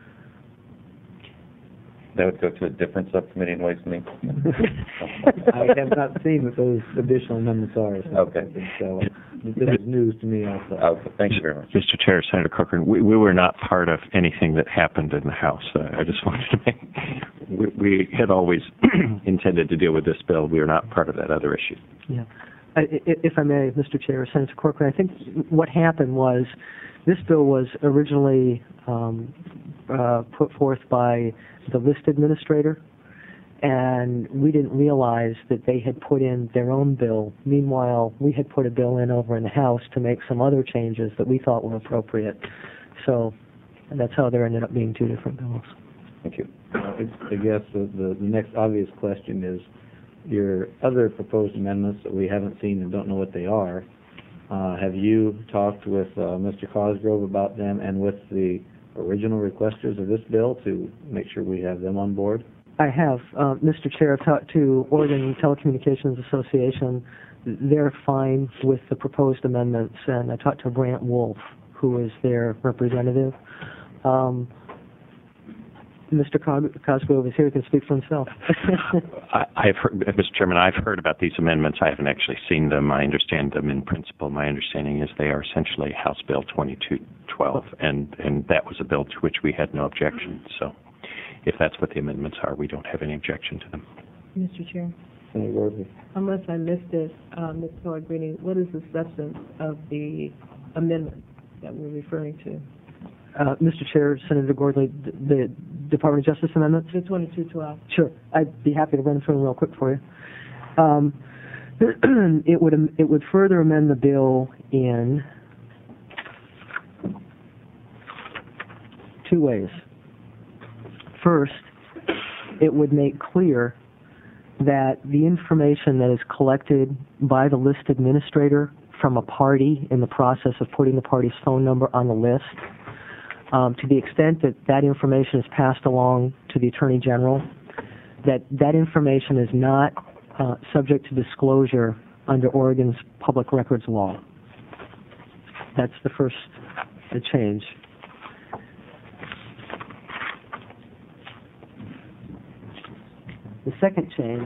That would go to a different subcommittee in Ways and Means? I have not seen what those additional amendments are. Okay. So this is news to me also. Okay, thank you very much. Mister Chair, Senator Corcoran, we, we were not part of anything that happened in the House. Uh, I just wanted to make, we, we had always intended to deal with this bill. We were not part of that other issue. Yeah. I, I, if I may, Mister Chair, Senator Corcoran, I think what happened was this bill was originally um, uh, put forth by the list administrator, and we didn't realize that they had put in their own bill. Meanwhile, we had put a bill in over in the House to make some other changes that we thought were appropriate. So that's how there ended up being two different bills. Thank you. I guess the, the, the next obvious question is, your other proposed amendments that we haven't seen and don't know what they are, uh, have you talked with uh, Mister Cosgrove about them and with the original requesters of this bill to make sure we have them on board? I have, uh, Mister Chair, I've talked to Oregon Telecommunications Association. They're fine with the proposed amendments, and I talked to Brant Wolf, who is their representative. Um, Mister Cos- Cosgrove is here, he can speak for himself. I, I've heard, Mister Chairman, I've heard about these amendments. I haven't actually seen them. I understand them in principle. My understanding is they are essentially House Bill twenty-two twelve, and, and that was a bill to which we had no objection. So if that's what the amendments are, we don't have any objection to them. Mister Chair, Senator Gordon. unless I missed it, uh, Miz Pellegrini, what is the substance of the amendment that we're referring to? Uh, Mister Chair, Senator Gordley, the, the Department of Justice amendments? The twenty-two twelve. Sure. I'd be happy to run through them real quick for you. Um, it would it would further amend the bill in two ways. First, it would make clear that the information that is collected by the list administrator from a party in the process of putting the party's phone number on the list, um, to the extent that that information is passed along to the Attorney General, that that information is not uh, subject to disclosure under Oregon's public records law. That's the first uh, change. The second change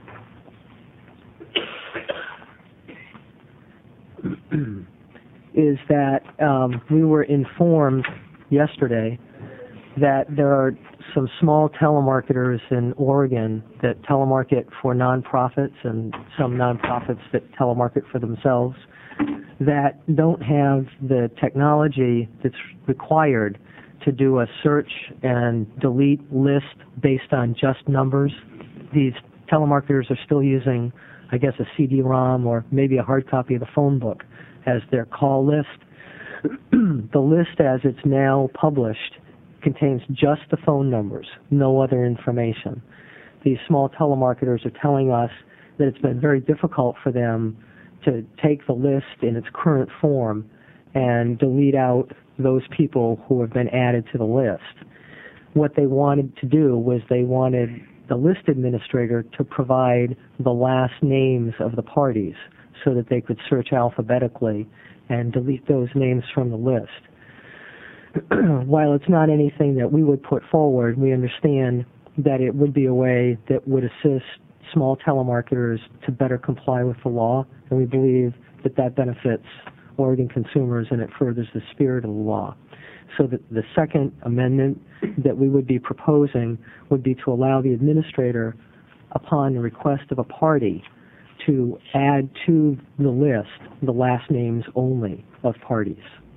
is that um, we were informed yesterday that there are some small telemarketers in Oregon that telemarket for nonprofits and some nonprofits that telemarket for themselves that don't have the technology that's required to do a search and delete list based on just numbers. These telemarketers are still using, I guess, a C D ROM or maybe a hard copy of the phone book as their call list. The list as it's now published contains just the phone numbers, no other information. These small telemarketers are telling us that it's been very difficult for them to take the list in its current form and delete out those people who have been added to the list. What they wanted to do was they wanted the list administrator to provide the last names of the parties so that they could search alphabetically and delete those names from the list. While it's not anything that we would put forward, we understand that it would be a way that would assist small telemarketers to better comply with the law, and we believe that that benefits Oregon consumers and it furthers the spirit of the law. So that the second amendment that we would be proposing would be to allow the administrator, upon the request of a party, to add to the list the last names only of parties.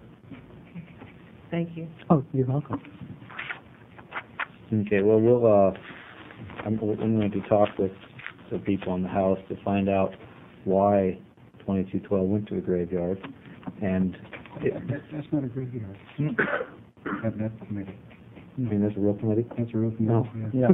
Thank you. Oh, you're welcome. Okay, well, we'll, uh, I'm, I'm going to talk with the people in the House to find out why twenty-two twelve went to a graveyard, and it, That, that's not a graveyard. That, that's a committee. I mean, there's a real committee? That's a real committee. No. Yeah.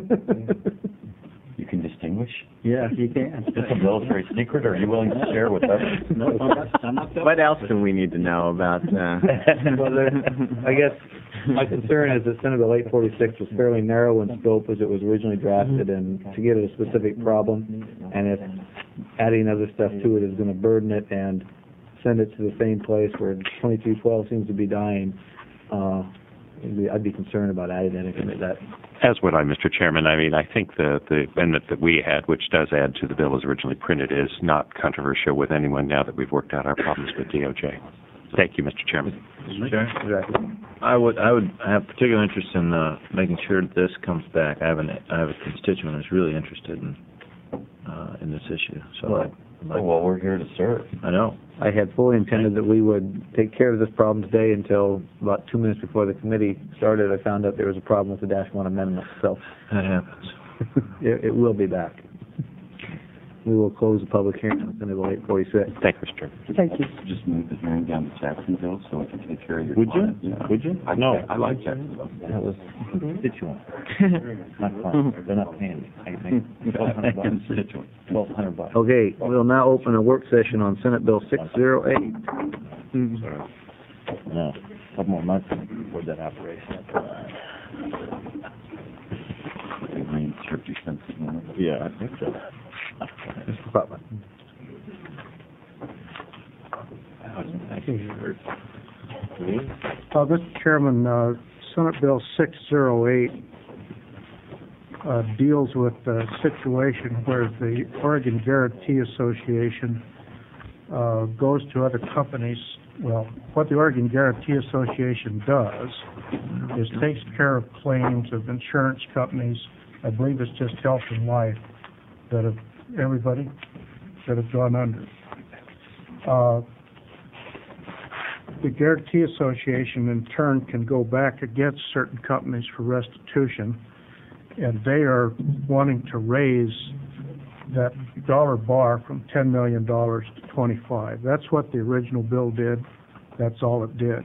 You can distinguish? Yeah, you can. Is this a military secret, or are you willing to share with us? What else do we need to know about, uh... Well, there, I guess my concern is that Senate Bill eight forty-six was fairly narrow in scope as it was originally drafted, and to get at a specific problem, and if adding other stuff to it is going to burden it and send it to the same place where twenty-two twelve seems to be dying, uh, I'd be concerned about adding anything to that. As would I, Mister Chairman. I mean, I think the, the amendment that we had, which does add to the bill as originally printed, is not controversial with anyone now that we've worked out our problems with D O J. Thank you, Mister Chairman. Sure. Exactly. I would, I would have particular interest in uh, making sure that this comes back. I have an, I have a constituent who's really interested in, uh, in this issue. So, Well, I'd like, Oh, well, we're here to serve. I know. I had fully intended that we would take care of this problem today until about two minutes before the committee started. I found out there was a problem with the dash one amendment, so That happens. it, it will be back. We will close the public hearing on Senate Bill eight forty-six. Thank you, Mister Chairman. Thank you. Just move the hearing down to Jacksonville so we can take care of your Would you? client. Yeah. Would you? I, No. I like Jacksonville. That was constituent. Not client. They're not paying me. I make twelve hundred bucks. Constituent. Twelve hundred bucks. Okay, we'll now open a work session on Senate Bill six oh eight. No, a couple more months before that operation. Reinsert defensive limit. Yeah, I think so. Mister Putman. Uh, Mister Chairman, uh, Senate Bill six oh eight uh, deals with a situation where the Oregon Guarantee Association uh, goes to other companies. Well, what the Oregon Guarantee Association does is takes care of claims of insurance companies. I believe it's just Health and Life that have, everybody that have gone under. Uh, The Guarantee Association, in turn, can go back against certain companies for restitution, and they are wanting to raise that dollar bar from ten million dollars to twenty-five. That's what the original bill did. That's all it did.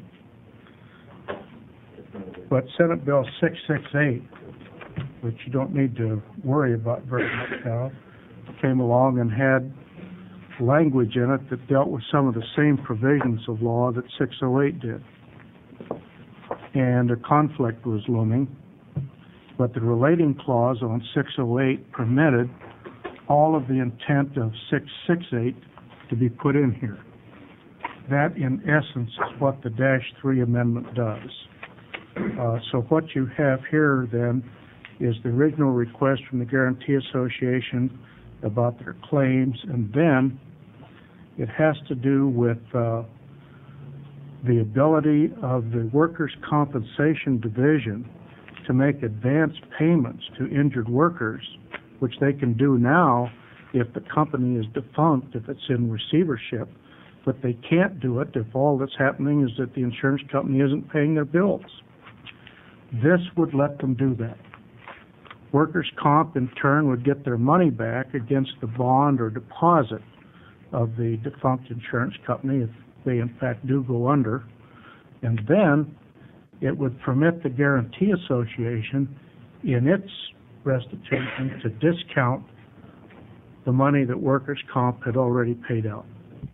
But Senate Bill six sixty-eight, which you don't need to worry about very much now, came along and had language in it that dealt with some of the same provisions of law that six oh eight did. And a conflict was looming, but the relating clause on six oh eight permitted all of the intent of six sixty-eight to be put in here. That, in essence, is what the dash three amendment does. Uh, so what you have here, then, is the original request from the Guarantee Association about their claims, and then it has to do with uh, the ability of the Workers' Compensation Division to make advance payments to injured workers, which they can do now if the company is defunct, if it's in receivership, but they can't do it if all that's happening is that the insurance company isn't paying their bills. This would let them do that. Workers' comp, in turn, would get their money back against the bond or deposit of the defunct insurance company if they, in fact, do go under. And then it would permit the Guarantee Association, in its restitution, to discount the money that workers' comp had already paid out.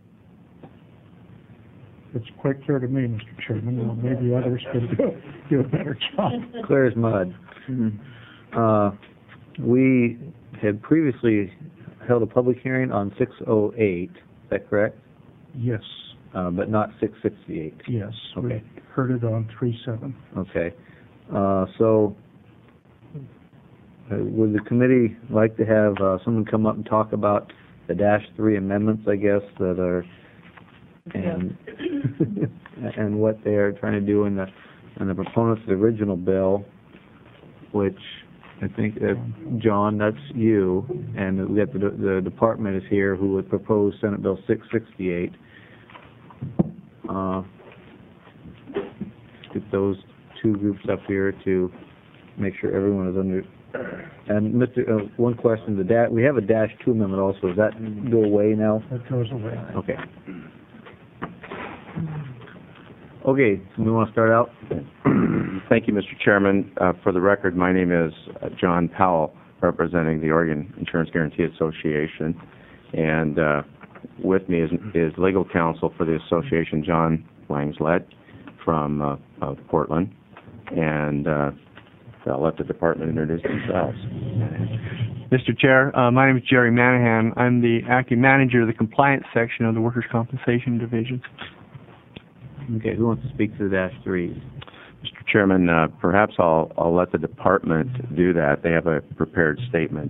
It's quite clear to me, Mister Chairman. Well, maybe others could do, do a better job. Clear as mud. Uh, we had previously held a public hearing on six oh eight, is that correct? Yes. Uh, but not six sixty-eight? Yes. Okay. We heard it on three seven. Okay. Uh, so, uh, would the committee like to have uh, someone come up and talk about the dash three amendments, I guess, that are, and and what they're trying to do in the, and the proponents of the original bill, which I think, uh, John, that's you, and we got the, the department is here who would propose Senate Bill six sixty-eight. Uh, get those two groups up here to make sure everyone is under. And Mister Uh, one question: the da- we have a dash two amendment also. Does that go away now? That goes away. Okay. Okay, so we want to start out. Thank you, Mister Chairman. Uh, for the record, my name is uh, John Powell, representing the Oregon Insurance Guarantee Association, and uh, with me is, is legal counsel for the association, John Langslet, from uh, uh, Portland, and uh, I'll let the department introduce themselves. Mister Chair, uh, my name is Jerry Manahan. I'm the acting manager of the compliance section of the Workers' Compensation Division. Okay, who wants to speak to the dash threes? Mister Chairman, uh, perhaps I'll, I'll let the department do that. They have a prepared statement.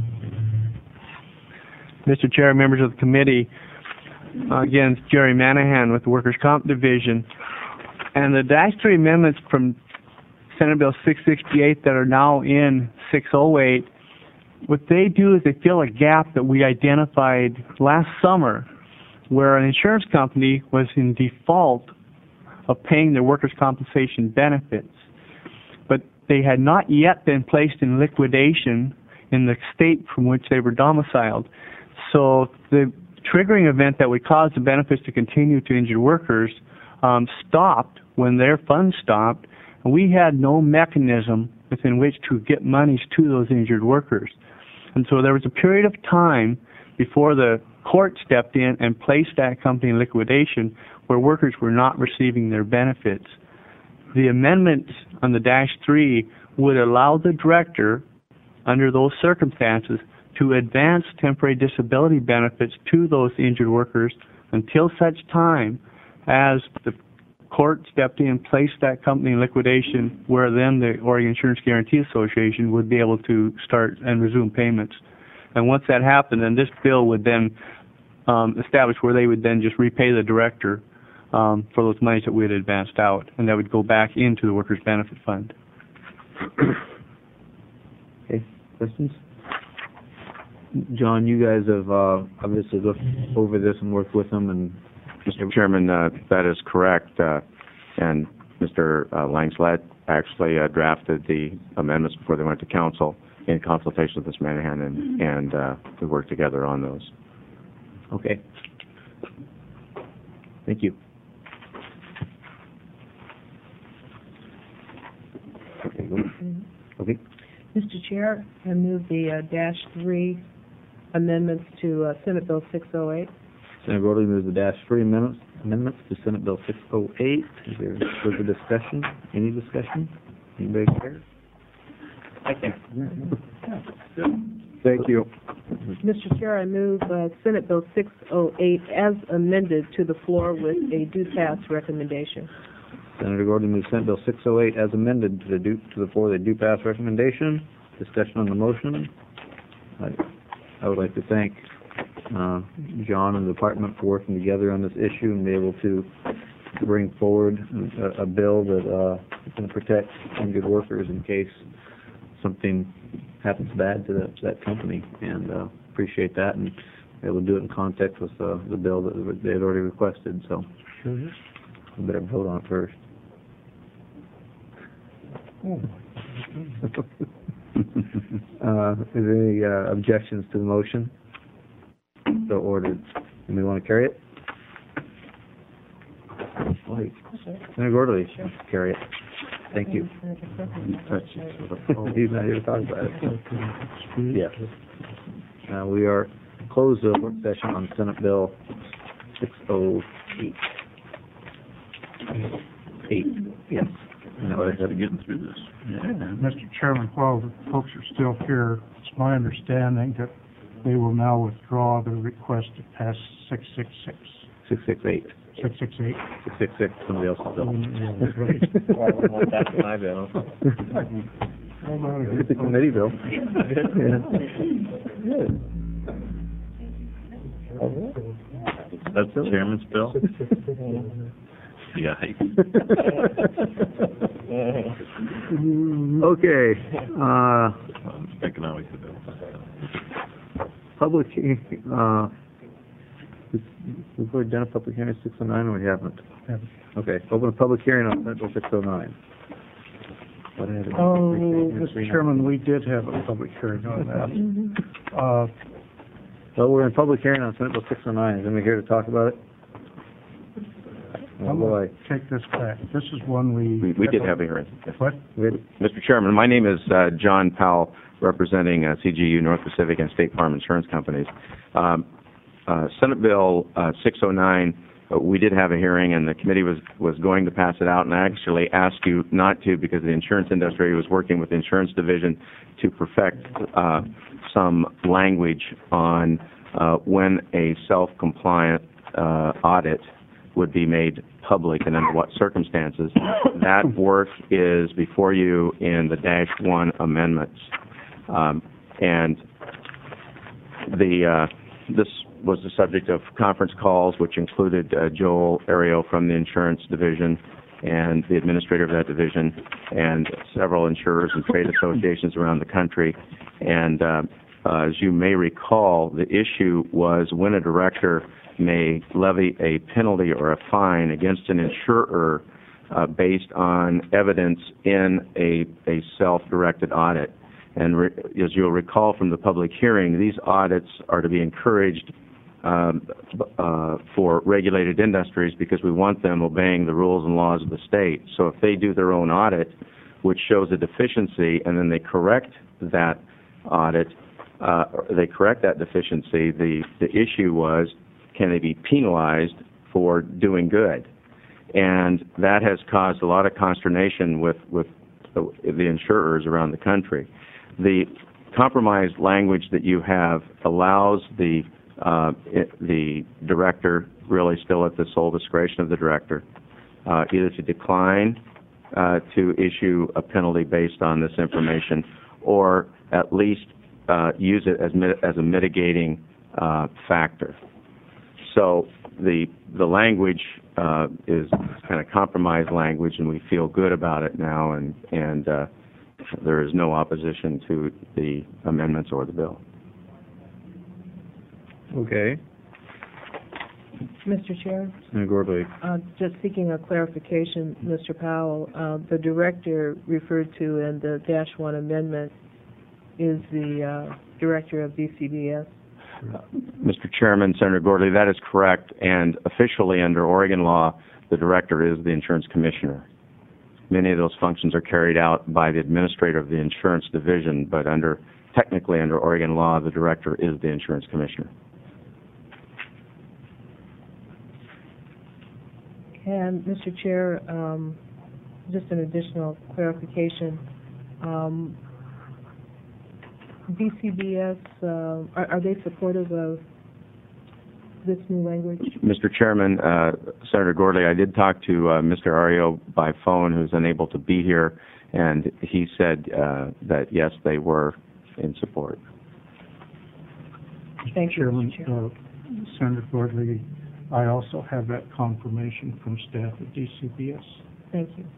Mister Chair, members of the committee, uh, again, it's Jerry Manahan with the Workers' Comp Division. And the dash three amendments from Senate Bill six sixty-eight that are now in six oh eight, what they do is they fill a gap that we identified last summer where an insurance company was in default of paying their workers' compensation benefits. But they had not yet been placed in liquidation in the state from which they were domiciled. So the triggering event that would cause the benefits to continue to injured workers um, stopped when their funds stopped, and we had no mechanism within which to get monies to those injured workers. And so there was a period of time before the court stepped in and placed that company in liquidation where workers were not receiving their benefits. The amendments on the dash three would allow the director, under those circumstances, to advance temporary disability benefits to those injured workers until such time as the court stepped in and placed that company in liquidation, where then the Oregon Insurance Guarantee Association would be able to start and resume payments. And once that happened, then this bill would then um, establish where they would then just repay the director um, for those monies that we had advanced out, and that would go back into the Workers' Benefit Fund. Okay, questions? John, you guys have uh, obviously looked over this and worked with them, and Mister Chairman, uh, that is correct, uh, and Mister Uh, Langslet actually uh, drafted the amendments before they went to council in consultation with Miz Manahan, and, and uh, we worked together on those. Okay. Thank you. Okay. Go. Okay. Mister Chair, I move the uh, dash three amendments to uh, Senate Bill six oh eight. Senator Brody moves the dash three amendments, amendments to Senate Bill six oh eight. Is there further discussion? Any discussion? Anybody care? I can. Thank you. Mister Chair, I move uh, Senate Bill six oh eight as amended to the floor with a do pass recommendation. Senator Gordon moves Senate Bill six oh eight as amended to the do, to the floor with a do pass recommendation. Discussion on the motion. I, I would like to thank uh, John and the department for working together on this issue and be able to to bring forward a, a bill that, uh, is going to protect injured workers in case something happens bad to that, that company, and, uh, appreciate that, and able to do it in context with, uh, the bill that they had already requested, so. Mhm. We better vote on it first. Uh, is there any, uh, objections to the motion? So ordered. Anybody want to carry it? Wait. Senator Gordley, carry it. Thank you. He's not here to talk about it. Yes. Uh, we are closed the work session on Senate Bill six oh eight. Eight, yes. No, I have getting through this. Mister Chairman, while the folks are still here, it's my understanding that they will now withdraw their request to pass six six six. Six six eight. Six six eight. Six six six, somebody else's bill. That's right. That's my bill. It's a committee bill. That's the chairman's bill? Yeah. Okay, uh, Economic development. public, uh, we've already done a public hearing at six oh nine, or we haven't? Haven't. Okay, open a public hearing on Senate Bill six oh nine. What happened? Oh, Mister Chairman, we did have a public hearing on that. Uh, Well, we're in public hearing on Senate Bill six oh nine. Is anybody here to talk about it? Oh, I'm boy. going to take this back. This is one we... We, we did have a hearing. What? Mister Chairman, my name is uh, John Powell, representing uh, C G U, North Pacific, and State Farm Insurance Companies. Um, uh, Senate Bill uh, six oh nine, uh, we did have a hearing, and the committee was, was going to pass it out, and I actually asked you not to because the insurance industry was working with the insurance division to perfect uh, some language on uh, when a self-compliant uh, audit would be made public and under what circumstances. That work is before you in the dash one amendments. Um, and the uh, this was the subject of conference calls, which included uh, Joel Ario from the insurance division and the administrator of that division and several insurers and trade associations around the country. And uh, uh, as you may recall, the issue was when a director may levy a penalty or a fine against an insurer uh, based on evidence in a, a self-directed audit. And re- as you'll recall from the public hearing, these audits are to be encouraged um, uh, for regulated industries because we want them obeying the rules and laws of the state. So if they do their own audit, which shows a deficiency, and then they correct that audit, uh, they correct that deficiency, the, the issue was, can they be penalized for doing good? And that has caused a lot of consternation with, with the, the insurers around the country. The compromise language that you have allows the, uh, it, the director, really still at the sole discretion of the director, uh, either to decline uh, to issue a penalty based on this information or at least uh, use it as, mit- as a mitigating uh, factor. So the the language uh, is kind of compromise language, and we feel good about it now, and and uh, there is no opposition to the amendments or the bill. Okay. Mister Chair, Senator Gordley. uh, just seeking a clarification, Mister Powell, uh, the director referred to in the dash one amendment is the uh, director of B C B S. Uh, Mister Chairman, Senator Gordley, that is correct, and officially under Oregon law, the director is the insurance commissioner. Many of those functions are carried out by the administrator of the insurance division, but under technically under Oregon law, the director is the insurance commissioner. And, Mister Chair, um, just an additional clarification. Um, B C B S, uh, are, are they supportive of this new language? Mister Chairman, uh, Senator Gordley, I did talk to uh, Mister Ario by phone, who's unable to be here, and he said uh, that, yes, they were in support. Thank you, Chairman, Mister Chair. uh, Senator Gordley, I also have that confirmation from staff at D C B S. Thank you.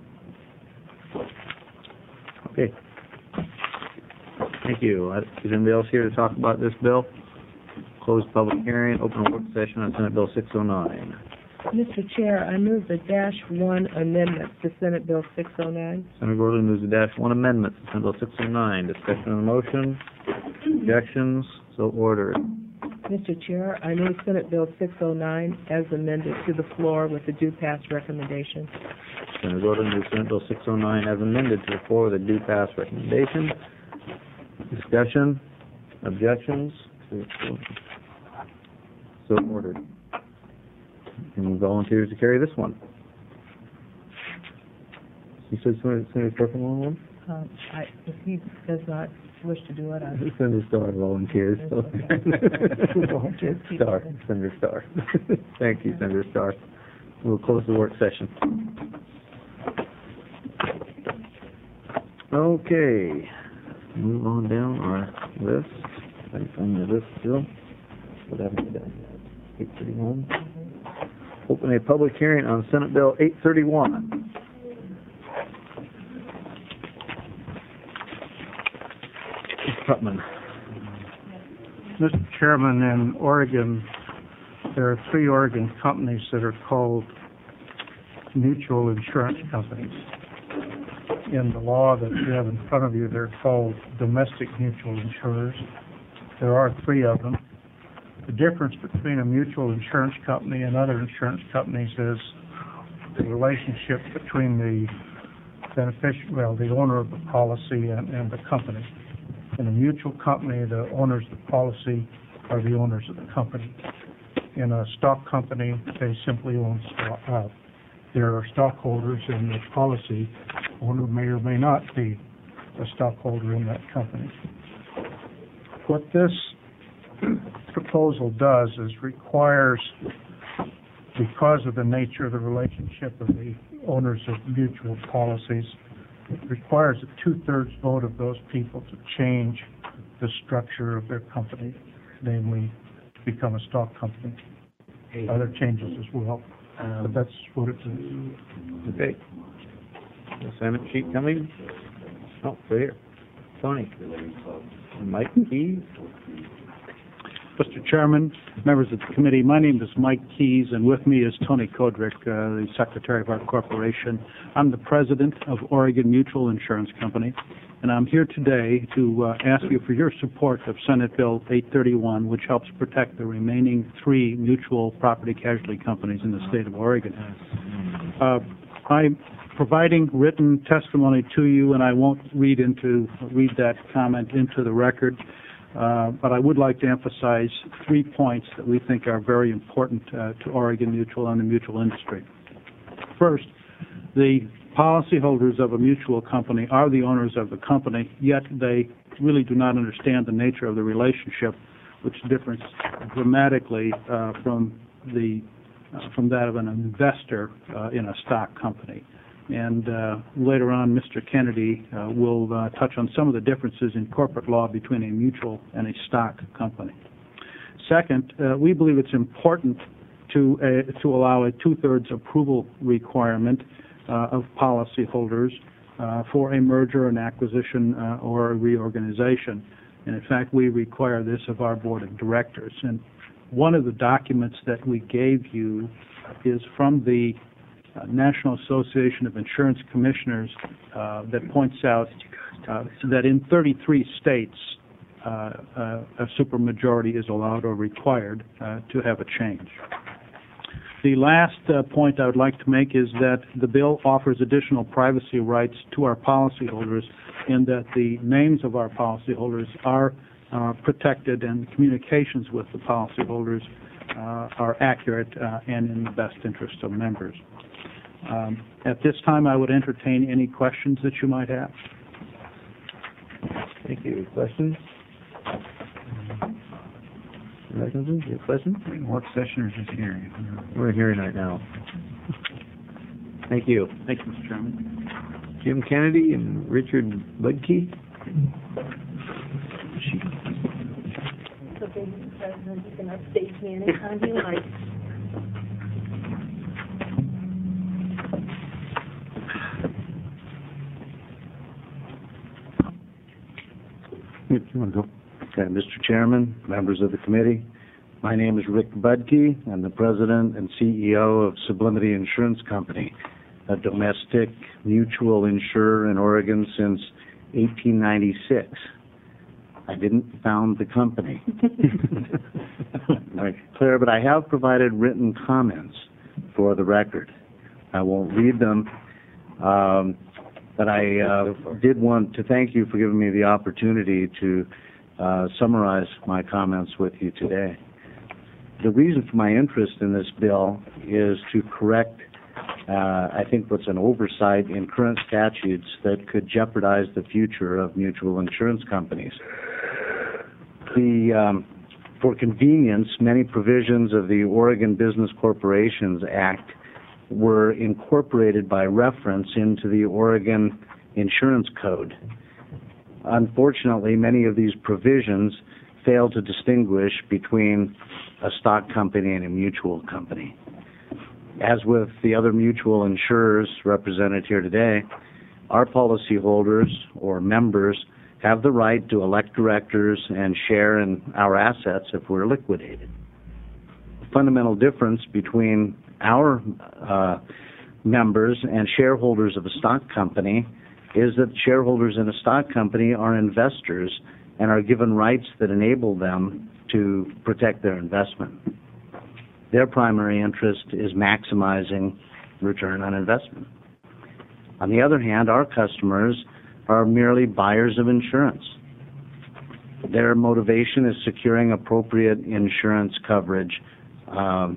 Okay. Thank you. Uh, Is anybody else here to talk about this bill? Close public hearing, open a work session on Senate Bill six oh nine. Mister Chair, I move the dash one amendments to Senate Bill six oh nine. Senator Gordon moves the dash one amendment to Senate Bill six oh nine. Discussion on the motion. Objections? So ordered. Mister Chair, I move Senate Bill six oh nine as amended to the floor with a due pass recommendation. Senator Gordon moves Senate Bill six oh nine as amended to the floor with a due pass recommendation. Discussion? Objections? So ordered. Any volunteers to carry this one? You said Senator Senator Perkins on one? Um, I, if he does not wish to do it, I... Senator Starr volunteers. So. Starr, Senator Starr. Thank you, Senator Starr. We'll close the work session. Okay. Move on down our list. I find the list still. What happened to that? eight thirty-one. Open a public hearing on Senate Bill eight thirty-one. Mister Putman. Mister Chairman, in Oregon, there are three Oregon companies that are called mutual insurance companies. In the law that you have in front of you, they're called domestic mutual insurers. There are three of them. The difference between a mutual insurance company and other insurance companies is the relationship between the beneficiary, well, the owner of the policy and, and the company. In a mutual company, the owners of the policy are the owners of the company. In a stock company, they simply own stock. Uh, there are stockholders in the policy. Owner may or may not be a stockholder in that company. What this proposal does is requires, because of the nature of the relationship of the owners of mutual policies, it requires a two-thirds vote of those people to change the structure of their company, namely to become a stock company. Other changes as well, but that's what it is. Okay. The Senate sheet coming? Oh, right here. Tony. Mike Keys. Mister Chairman, members of the committee, my name is Mike Keys, and with me is Tony Kodrick, uh, the Secretary of our corporation. I'm the President of Oregon Mutual Insurance Company, and I'm here today to uh, ask you for your support of Senate Bill eight thirty-one, which helps protect the remaining three mutual property casualty companies in the state of Oregon. Uh, I'm providing written testimony to you, and I won't read into read that comment into the record. Uh, but I would like to emphasize three points that we think are very important uh, to Oregon Mutual and the mutual industry. First, the policyholders of a mutual company are the owners of the company, yet they really do not understand the nature of the relationship, which differs dramatically uh, from the uh, from that of an investor uh, in a stock company. And uh, later on, Mister Kennedy uh, will uh, touch on some of the differences in corporate law between a mutual and a stock company. Second, uh, we believe it's important to uh, to allow a two-thirds approval requirement uh, of policyholders uh, for a merger, an acquisition, uh, or a reorganization. And in fact, we require this of our board of directors. And one of the documents that we gave you is from the Uh, National Association of Insurance Commissioners uh, that points out uh, that in thirty-three states uh, uh, a supermajority is allowed or required uh, to have a change. The last uh, point I would like to make is that the bill offers additional privacy rights to our policyholders in that the names of our policyholders are uh, protected and communications with the policyholders uh, are accurate uh, and in the best interest of members. Um, at this time, I would entertain any questions that you might have. Thank you. Questions? Questions? Any questions? Work session or just hearing? We're hearing right now. Thank you. Thank you, Mister Chairman. Jim Kennedy and Richard Budke. So, Mister President, you can update me anytime you like. You want to go? Okay, Mister Chairman, members of the committee, my name is Rick Budke. I'm the president and C E O of Sublimity Insurance Company, a domestic mutual insurer in Oregon since eighteen ninety-six. I didn't found the company. Right, clear, but I have provided written comments for the record. I won't read them, um, but I uh, did want to thank you for giving me the opportunity to uh, summarize my comments with you today. The reason for my interest in this bill is to correct, uh, I think, what's an oversight in current statutes that could jeopardize the future of mutual insurance companies. The, um, for convenience, many provisions of the Oregon Business Corporations Act were incorporated by reference into the Oregon Insurance Code. Unfortunately, many of these provisions fail to distinguish between a stock company and a mutual company. As with the other mutual insurers represented here today, our policyholders or members have the right to elect directors and share in our assets if we're liquidated. The fundamental difference between our uh, members and shareholders of a stock company is that shareholders in a stock company are investors and are given rights that enable them to protect their investment. Their primary interest is maximizing return on investment. On the other hand, our customers are merely buyers of insurance. Their motivation is securing appropriate insurance coverage um,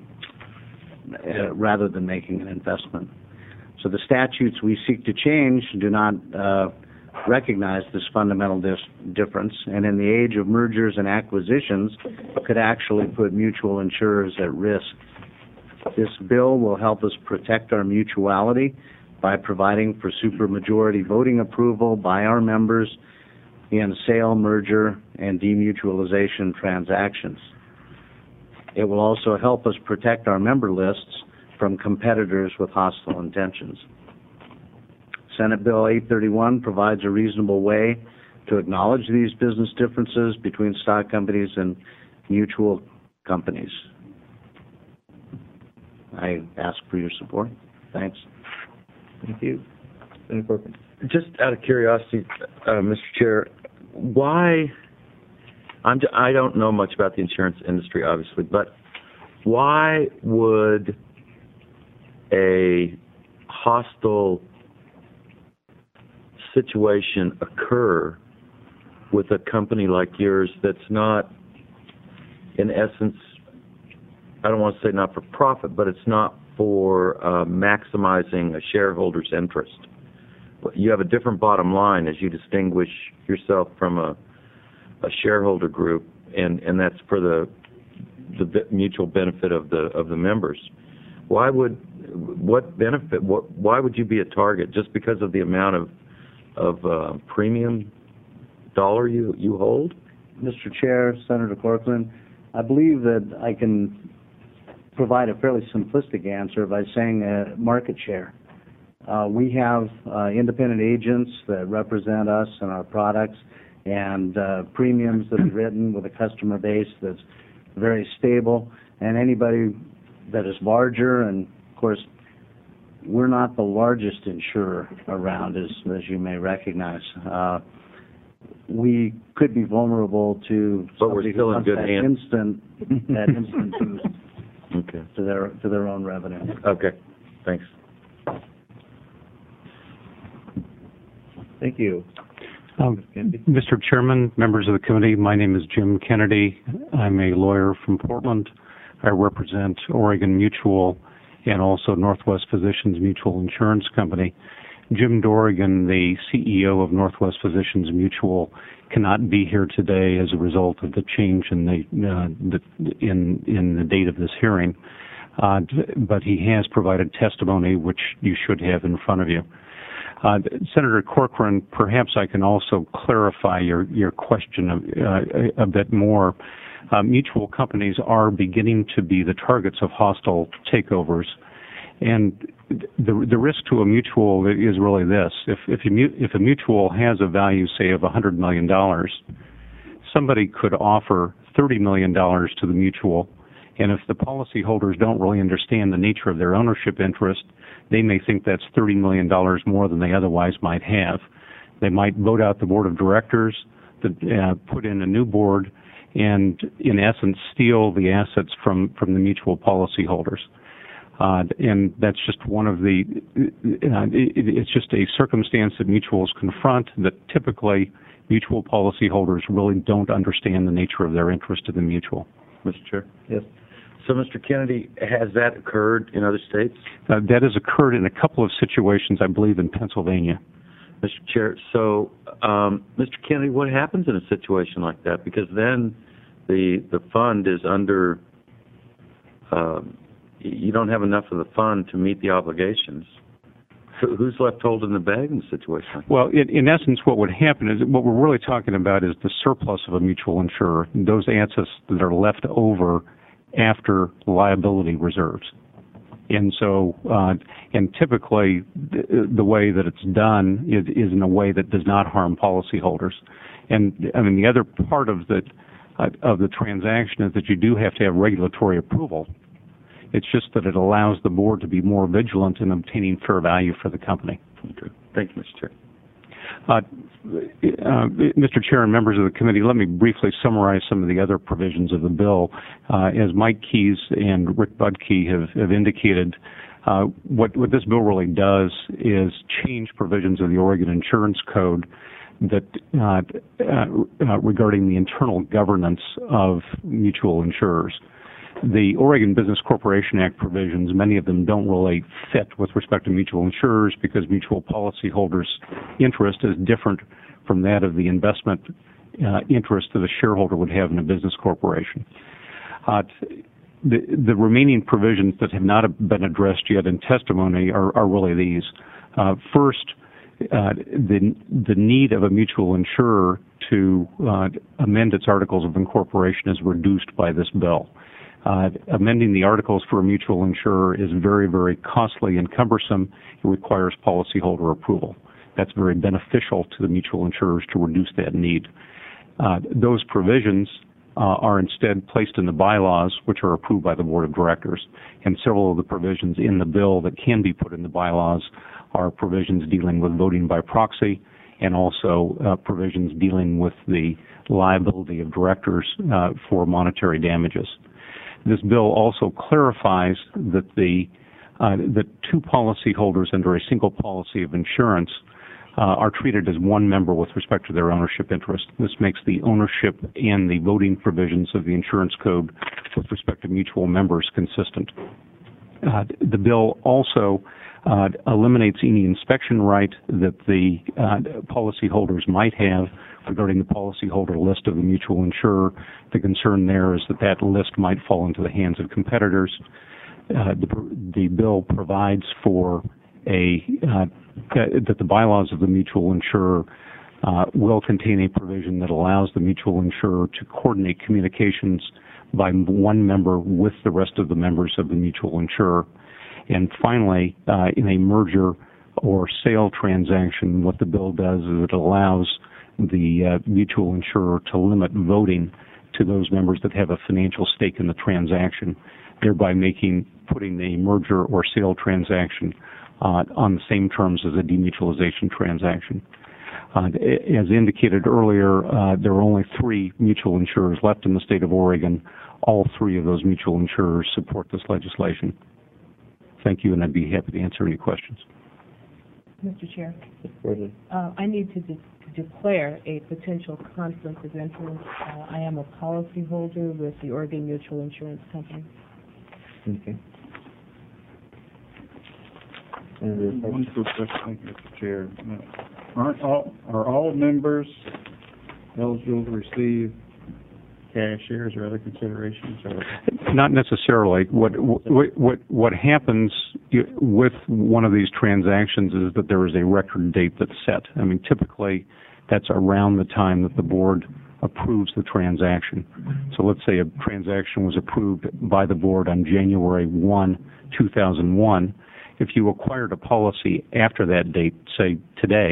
uh, rather than making an investment. So the statutes we seek to change do not uh, recognize this fundamental dis- difference, and in the age of mergers and acquisitions, could actually put mutual insurers at risk. This bill will help us protect our mutuality by providing for supermajority voting approval by our members in sale, merger, and demutualization transactions. It will also help us protect our member lists from competitors with hostile intentions. Senate Bill eight thirty-one provides a reasonable way to acknowledge these business differences between stock companies and mutual companies. I ask for your support. Thanks. Thank you. Senator Corcoran. Just out of curiosity, uh, Mister Chair, why, I'm, j- I don't know much about the insurance industry, obviously, but why would a hostile situation occur with a company like yours that's not, in essence, I don't want to say not for profit, but it's not for uh, maximizing a shareholder's interest? You have a different bottom line as you distinguish yourself from a, a shareholder group, and, and that's for the the mutual benefit of the of the members. Why would what benefit? What why would you be a target just because of the amount of of uh, premium dollar you you hold? Mister Chair, Senator Corcoran, I believe that I can provide a fairly simplistic answer by saying uh, market share. Uh, we have uh, independent agents that represent us and our products, and uh, premiums that are written with a customer base that's very stable, and anybody that is larger, and of course we're not the largest insurer around, as, as you may recognize. Uh, we could be vulnerable to but we're still in good that hands. instant that instant boost okay. to their to their own revenue. Okay, thanks. Thank you. Um, Mister Chairman, members of the committee, my name is Jim Kennedy. I'm a lawyer from Portland. I represent Oregon Mutual and also Northwest Physicians Mutual Insurance Company. Jim Dorrigan, the C E O of Northwest Physicians Mutual, cannot be here today as a result of the change in the, uh, the in in the date of this hearing, uh, but he has provided testimony which you should have in front of you. Uh, Senator Corcoran, perhaps I can also clarify your, your question a, uh, a bit more. Uh, mutual companies are beginning to be the targets of hostile takeovers, and the the risk to a mutual is really this: if if, you, if a mutual has a value, say, of one hundred million dollars, somebody could offer thirty million dollars to the mutual, and if the policyholders don't really understand the nature of their ownership interest, they may think that's thirty million dollars more than they otherwise might have. They might vote out the board of directors, that, uh, put in a new board, and in essence steal the assets from, from the mutual policyholders. Uh, and that's just one of the, uh, it, it's just a circumstance that mutuals confront that typically mutual policyholders really don't understand the nature of their interest in the mutual. Mister Chair? Yes. So, Mister Kennedy, has that occurred in other states? Uh, that has occurred in a couple of situations, I believe, in Pennsylvania. Mister Chair, so, um, Mister Kennedy, what happens in a situation like that? Because then the the fund is under, um, you don't have enough of the fund to meet the obligations. So who's left holding the bag in a situation like that? Well, in, in essence, what would happen is what we're really talking about is the surplus of a mutual insurer, those assets that are left over after liability reserves. And so, uh, and typically, the, the way that it's done is, is in a way that does not harm policyholders. And I mean, the other part of the uh, of the transaction is that you do have to have regulatory approval. It's just that it allows the board to be more vigilant in obtaining fair value for the company. Okay. Thank you, Mister Chair. Uh, uh, Mister Chair and members of the committee, let me briefly summarize some of the other provisions of the bill. Uh, as Mike Keyes and Rick Budke have, have indicated, uh, what, what this bill really does is change provisions of the Oregon Insurance Code that uh, uh, uh, regarding the internal governance of mutual insurers. The Oregon Business Corporation Act provisions, many of them don't really fit with respect to mutual insurers because mutual policyholders' interest is different from that of the investment uh, interest that a shareholder would have in a business corporation. Uh, the, the remaining provisions that have not been addressed yet in testimony are, are really these. Uh, first, uh, the, the need of a mutual insurer to uh, amend its articles of incorporation is reduced by this bill. Uh, amending the articles for a mutual insurer is very, very costly and cumbersome. It requires policyholder approval. That's very beneficial to the mutual insurers to reduce that need. Uh, those provisions uh, are instead placed in the bylaws, which are approved by the board of directors. And several of the provisions in the bill that can be put in the bylaws are provisions dealing with voting by proxy and also uh, provisions dealing with the liability of directors uh, for monetary damages. This bill also clarifies that the uh, that two policyholders under a single policy of insurance uh, are treated as one member with respect to their ownership interest. This makes the ownership and the voting provisions of the insurance code with respect to mutual members consistent. Uh, the bill also uh, eliminates any inspection right that the uh, policyholders might have regarding the policyholder list of the mutual insurer. The concern there is that that list might fall into the hands of competitors. Uh, the, the bill provides for a uh, that the bylaws of the mutual insurer uh, will contain a provision that allows the mutual insurer to coordinate communications by one member with the rest of the members of the mutual insurer. And finally, uh, in a merger or sale transaction, what the bill does is it allows the uh, mutual insurer to limit voting to those members that have a financial stake in the transaction, thereby making putting a merger or sale transaction uh, on the same terms as a demutualization transaction. Uh, as indicated earlier, uh, there are only three mutual insurers left in the state of Oregon. All three of those mutual insurers support this legislation. Thank you, and I'd be happy to answer any questions. Mister Chair, uh, I need to de- declare a potential conflict of interest. Uh, I am a policyholder with the Oregon Mutual Insurance Company. Okay. One quick question, thank you, Mister Chair. Uh, Aren't all, are all members eligible to receive cash shares or other considerations? Or? Not necessarily. What what what what happens with one of these transactions is that there is a record date that's set. I mean, typically, that's around the time that the board approves the transaction. So let's say a transaction was approved by the board on January first, two thousand one. If you acquired a policy after that date, say today,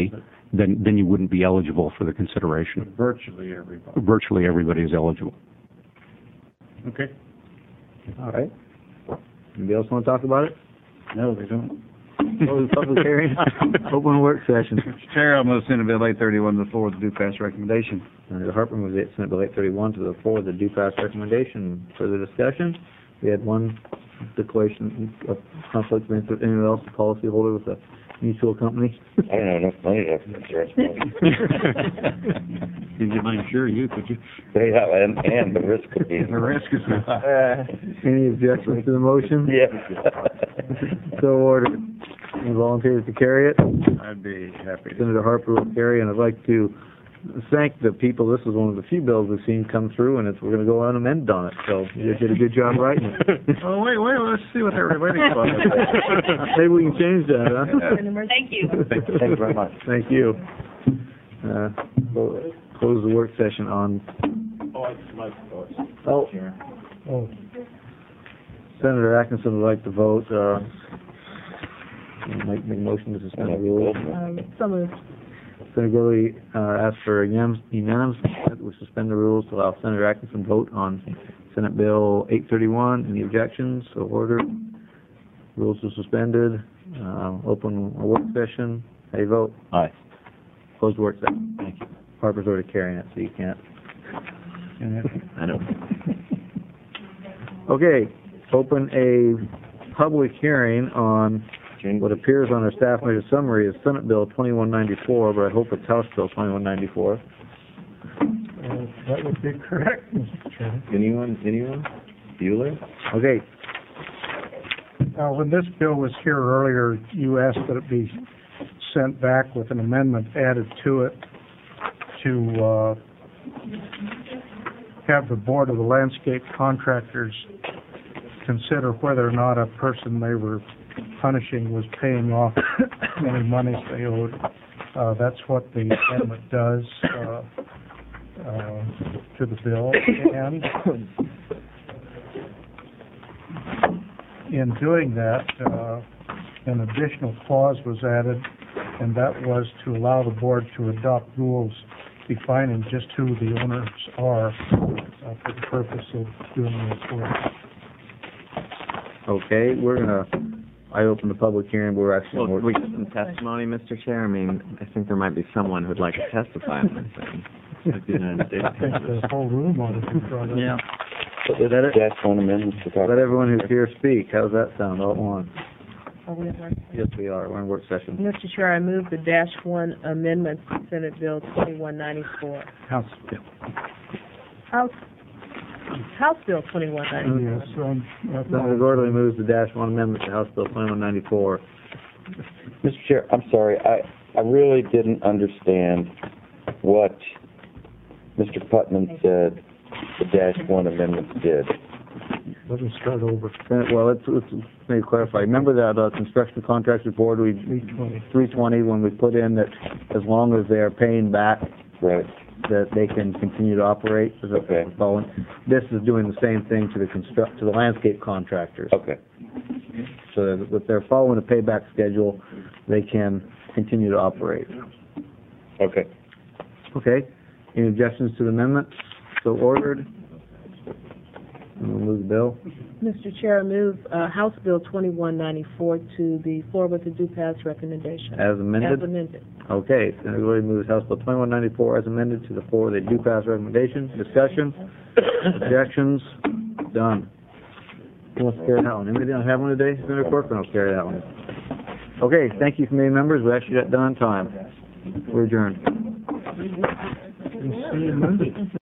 then, then you wouldn't be eligible for the consideration. Virtually everybody. Virtually everybody is eligible. Okay. All right. Anybody else want to talk about it? No, they don't. Close the public hearing. Open work session. Mister Chair, I'll move Senate Bill eight thirty-one to the floor with the due pass recommendation. Senator Harper moves it, Senate Bill eight thirty-one to the floor with the due pass recommendation. Further discussion? We had one declaration of conflict of interest. Anyone else, a policyholder with a mutual company? I don't have enough money to have an insurance policy. You get my insure you, could you? Yeah, and, and the risk could be. The risk is Uh, Any objections to the motion? Yeah. So ordered. Any volunteers to carry it? I'd be happy to. Senator Harper will carry, and I'd like to thank the people. This is one of the few bills we've seen come through, and it's, we're going to go unamended on it. So you did a good job writing it. Oh, wait, wait, let's see what they're relating to. Maybe we can change that, huh? Thank you. Thank you very much. Thank you. Uh, we'll close the work session on. Oh, it's my voice. Oh. Oh. Senator Atkinson would like to vote. Uh, make make a motion to suspend the rules. Um, so moved. Senator Gurley uh, asked for unanim- unanimous consent. We suspend the rules to allow Senator Atkinson to vote on Senate Bill eight thirty-one. Any objections? So ordered. Rules are suspended. Uh, open a work session. How do you vote? Aye. Close the work session. Thank you. Harper's already carrying it, so you can't. I know. Okay, open a public hearing on what appears on our staff measure summary as Senate Bill twenty-one ninety-four, but I hope it's House Bill twenty-one ninety-four. Uh, That would be correct, Mister Chairman. Anyone, anyone? Bueller? Okay, Uh, when this bill was here earlier, you asked that it be sent back with an amendment added to it to, uh, have the Board of the Landscape Contractors consider whether or not a person they were punishing was paying off any monies they owed. Uh, that's what the amendment does, uh, uh, to the bill. And in doing that, uh, an additional clause was added, and that was to allow the board to adopt rules defining just who the owners are uh, for the purpose of doing this work. okay, we're gonna, I open the public hearing, we're actually. Well, we get some testimony, Mister Chair? I mean, I think there might be someone who'd like to testify on this thing. Like the United States. I think the whole room ought to be brought up. Yeah. Is that it? Dash one amendments to talk. Let everyone who's here speak. How's that sound, all at once? Are we at work? Yes, we are, we're in work session. Mister Chair, I move the dash one amendment to Senate Bill twenty-one ninety-four. House Bill. House, House Bill twenty-one ninety-four. Yes, um, uh, Senator Gordley moves the dash one amendment to House Bill twenty-one ninety-four. Mister Chair, I'm sorry, I, I really didn't understand what Mister Putnam said the dash one amendments did. Let me start over. Well, let's, let's maybe clarify. Remember that uh, construction contractors board, we, three twenty. three twenty, when we put in that as long as they are paying back, Right. that they can continue to operate? Is that Okay. following? This is doing the same thing to the construct, to the landscape contractors. Okay. So that if they're following a payback schedule, they can continue to operate. Okay. Okay? Any objections to the amendment? So ordered. And we'll move the bill. Mister Chair, I move uh, House Bill twenty-one ninety-four to the floor with the due pass recommendation. As amended? As amended. Okay, Senator Gordley moves House Bill twenty-one ninety-four as amended to the floor with a due pass recommendation. Discussion? Objections? Done. Who wants to carry that one? Anybody don't have one today? Senator Corcoran will carry that one. Okay, thank you, committee members. We actually got done on time. We're adjourned. See you Monday.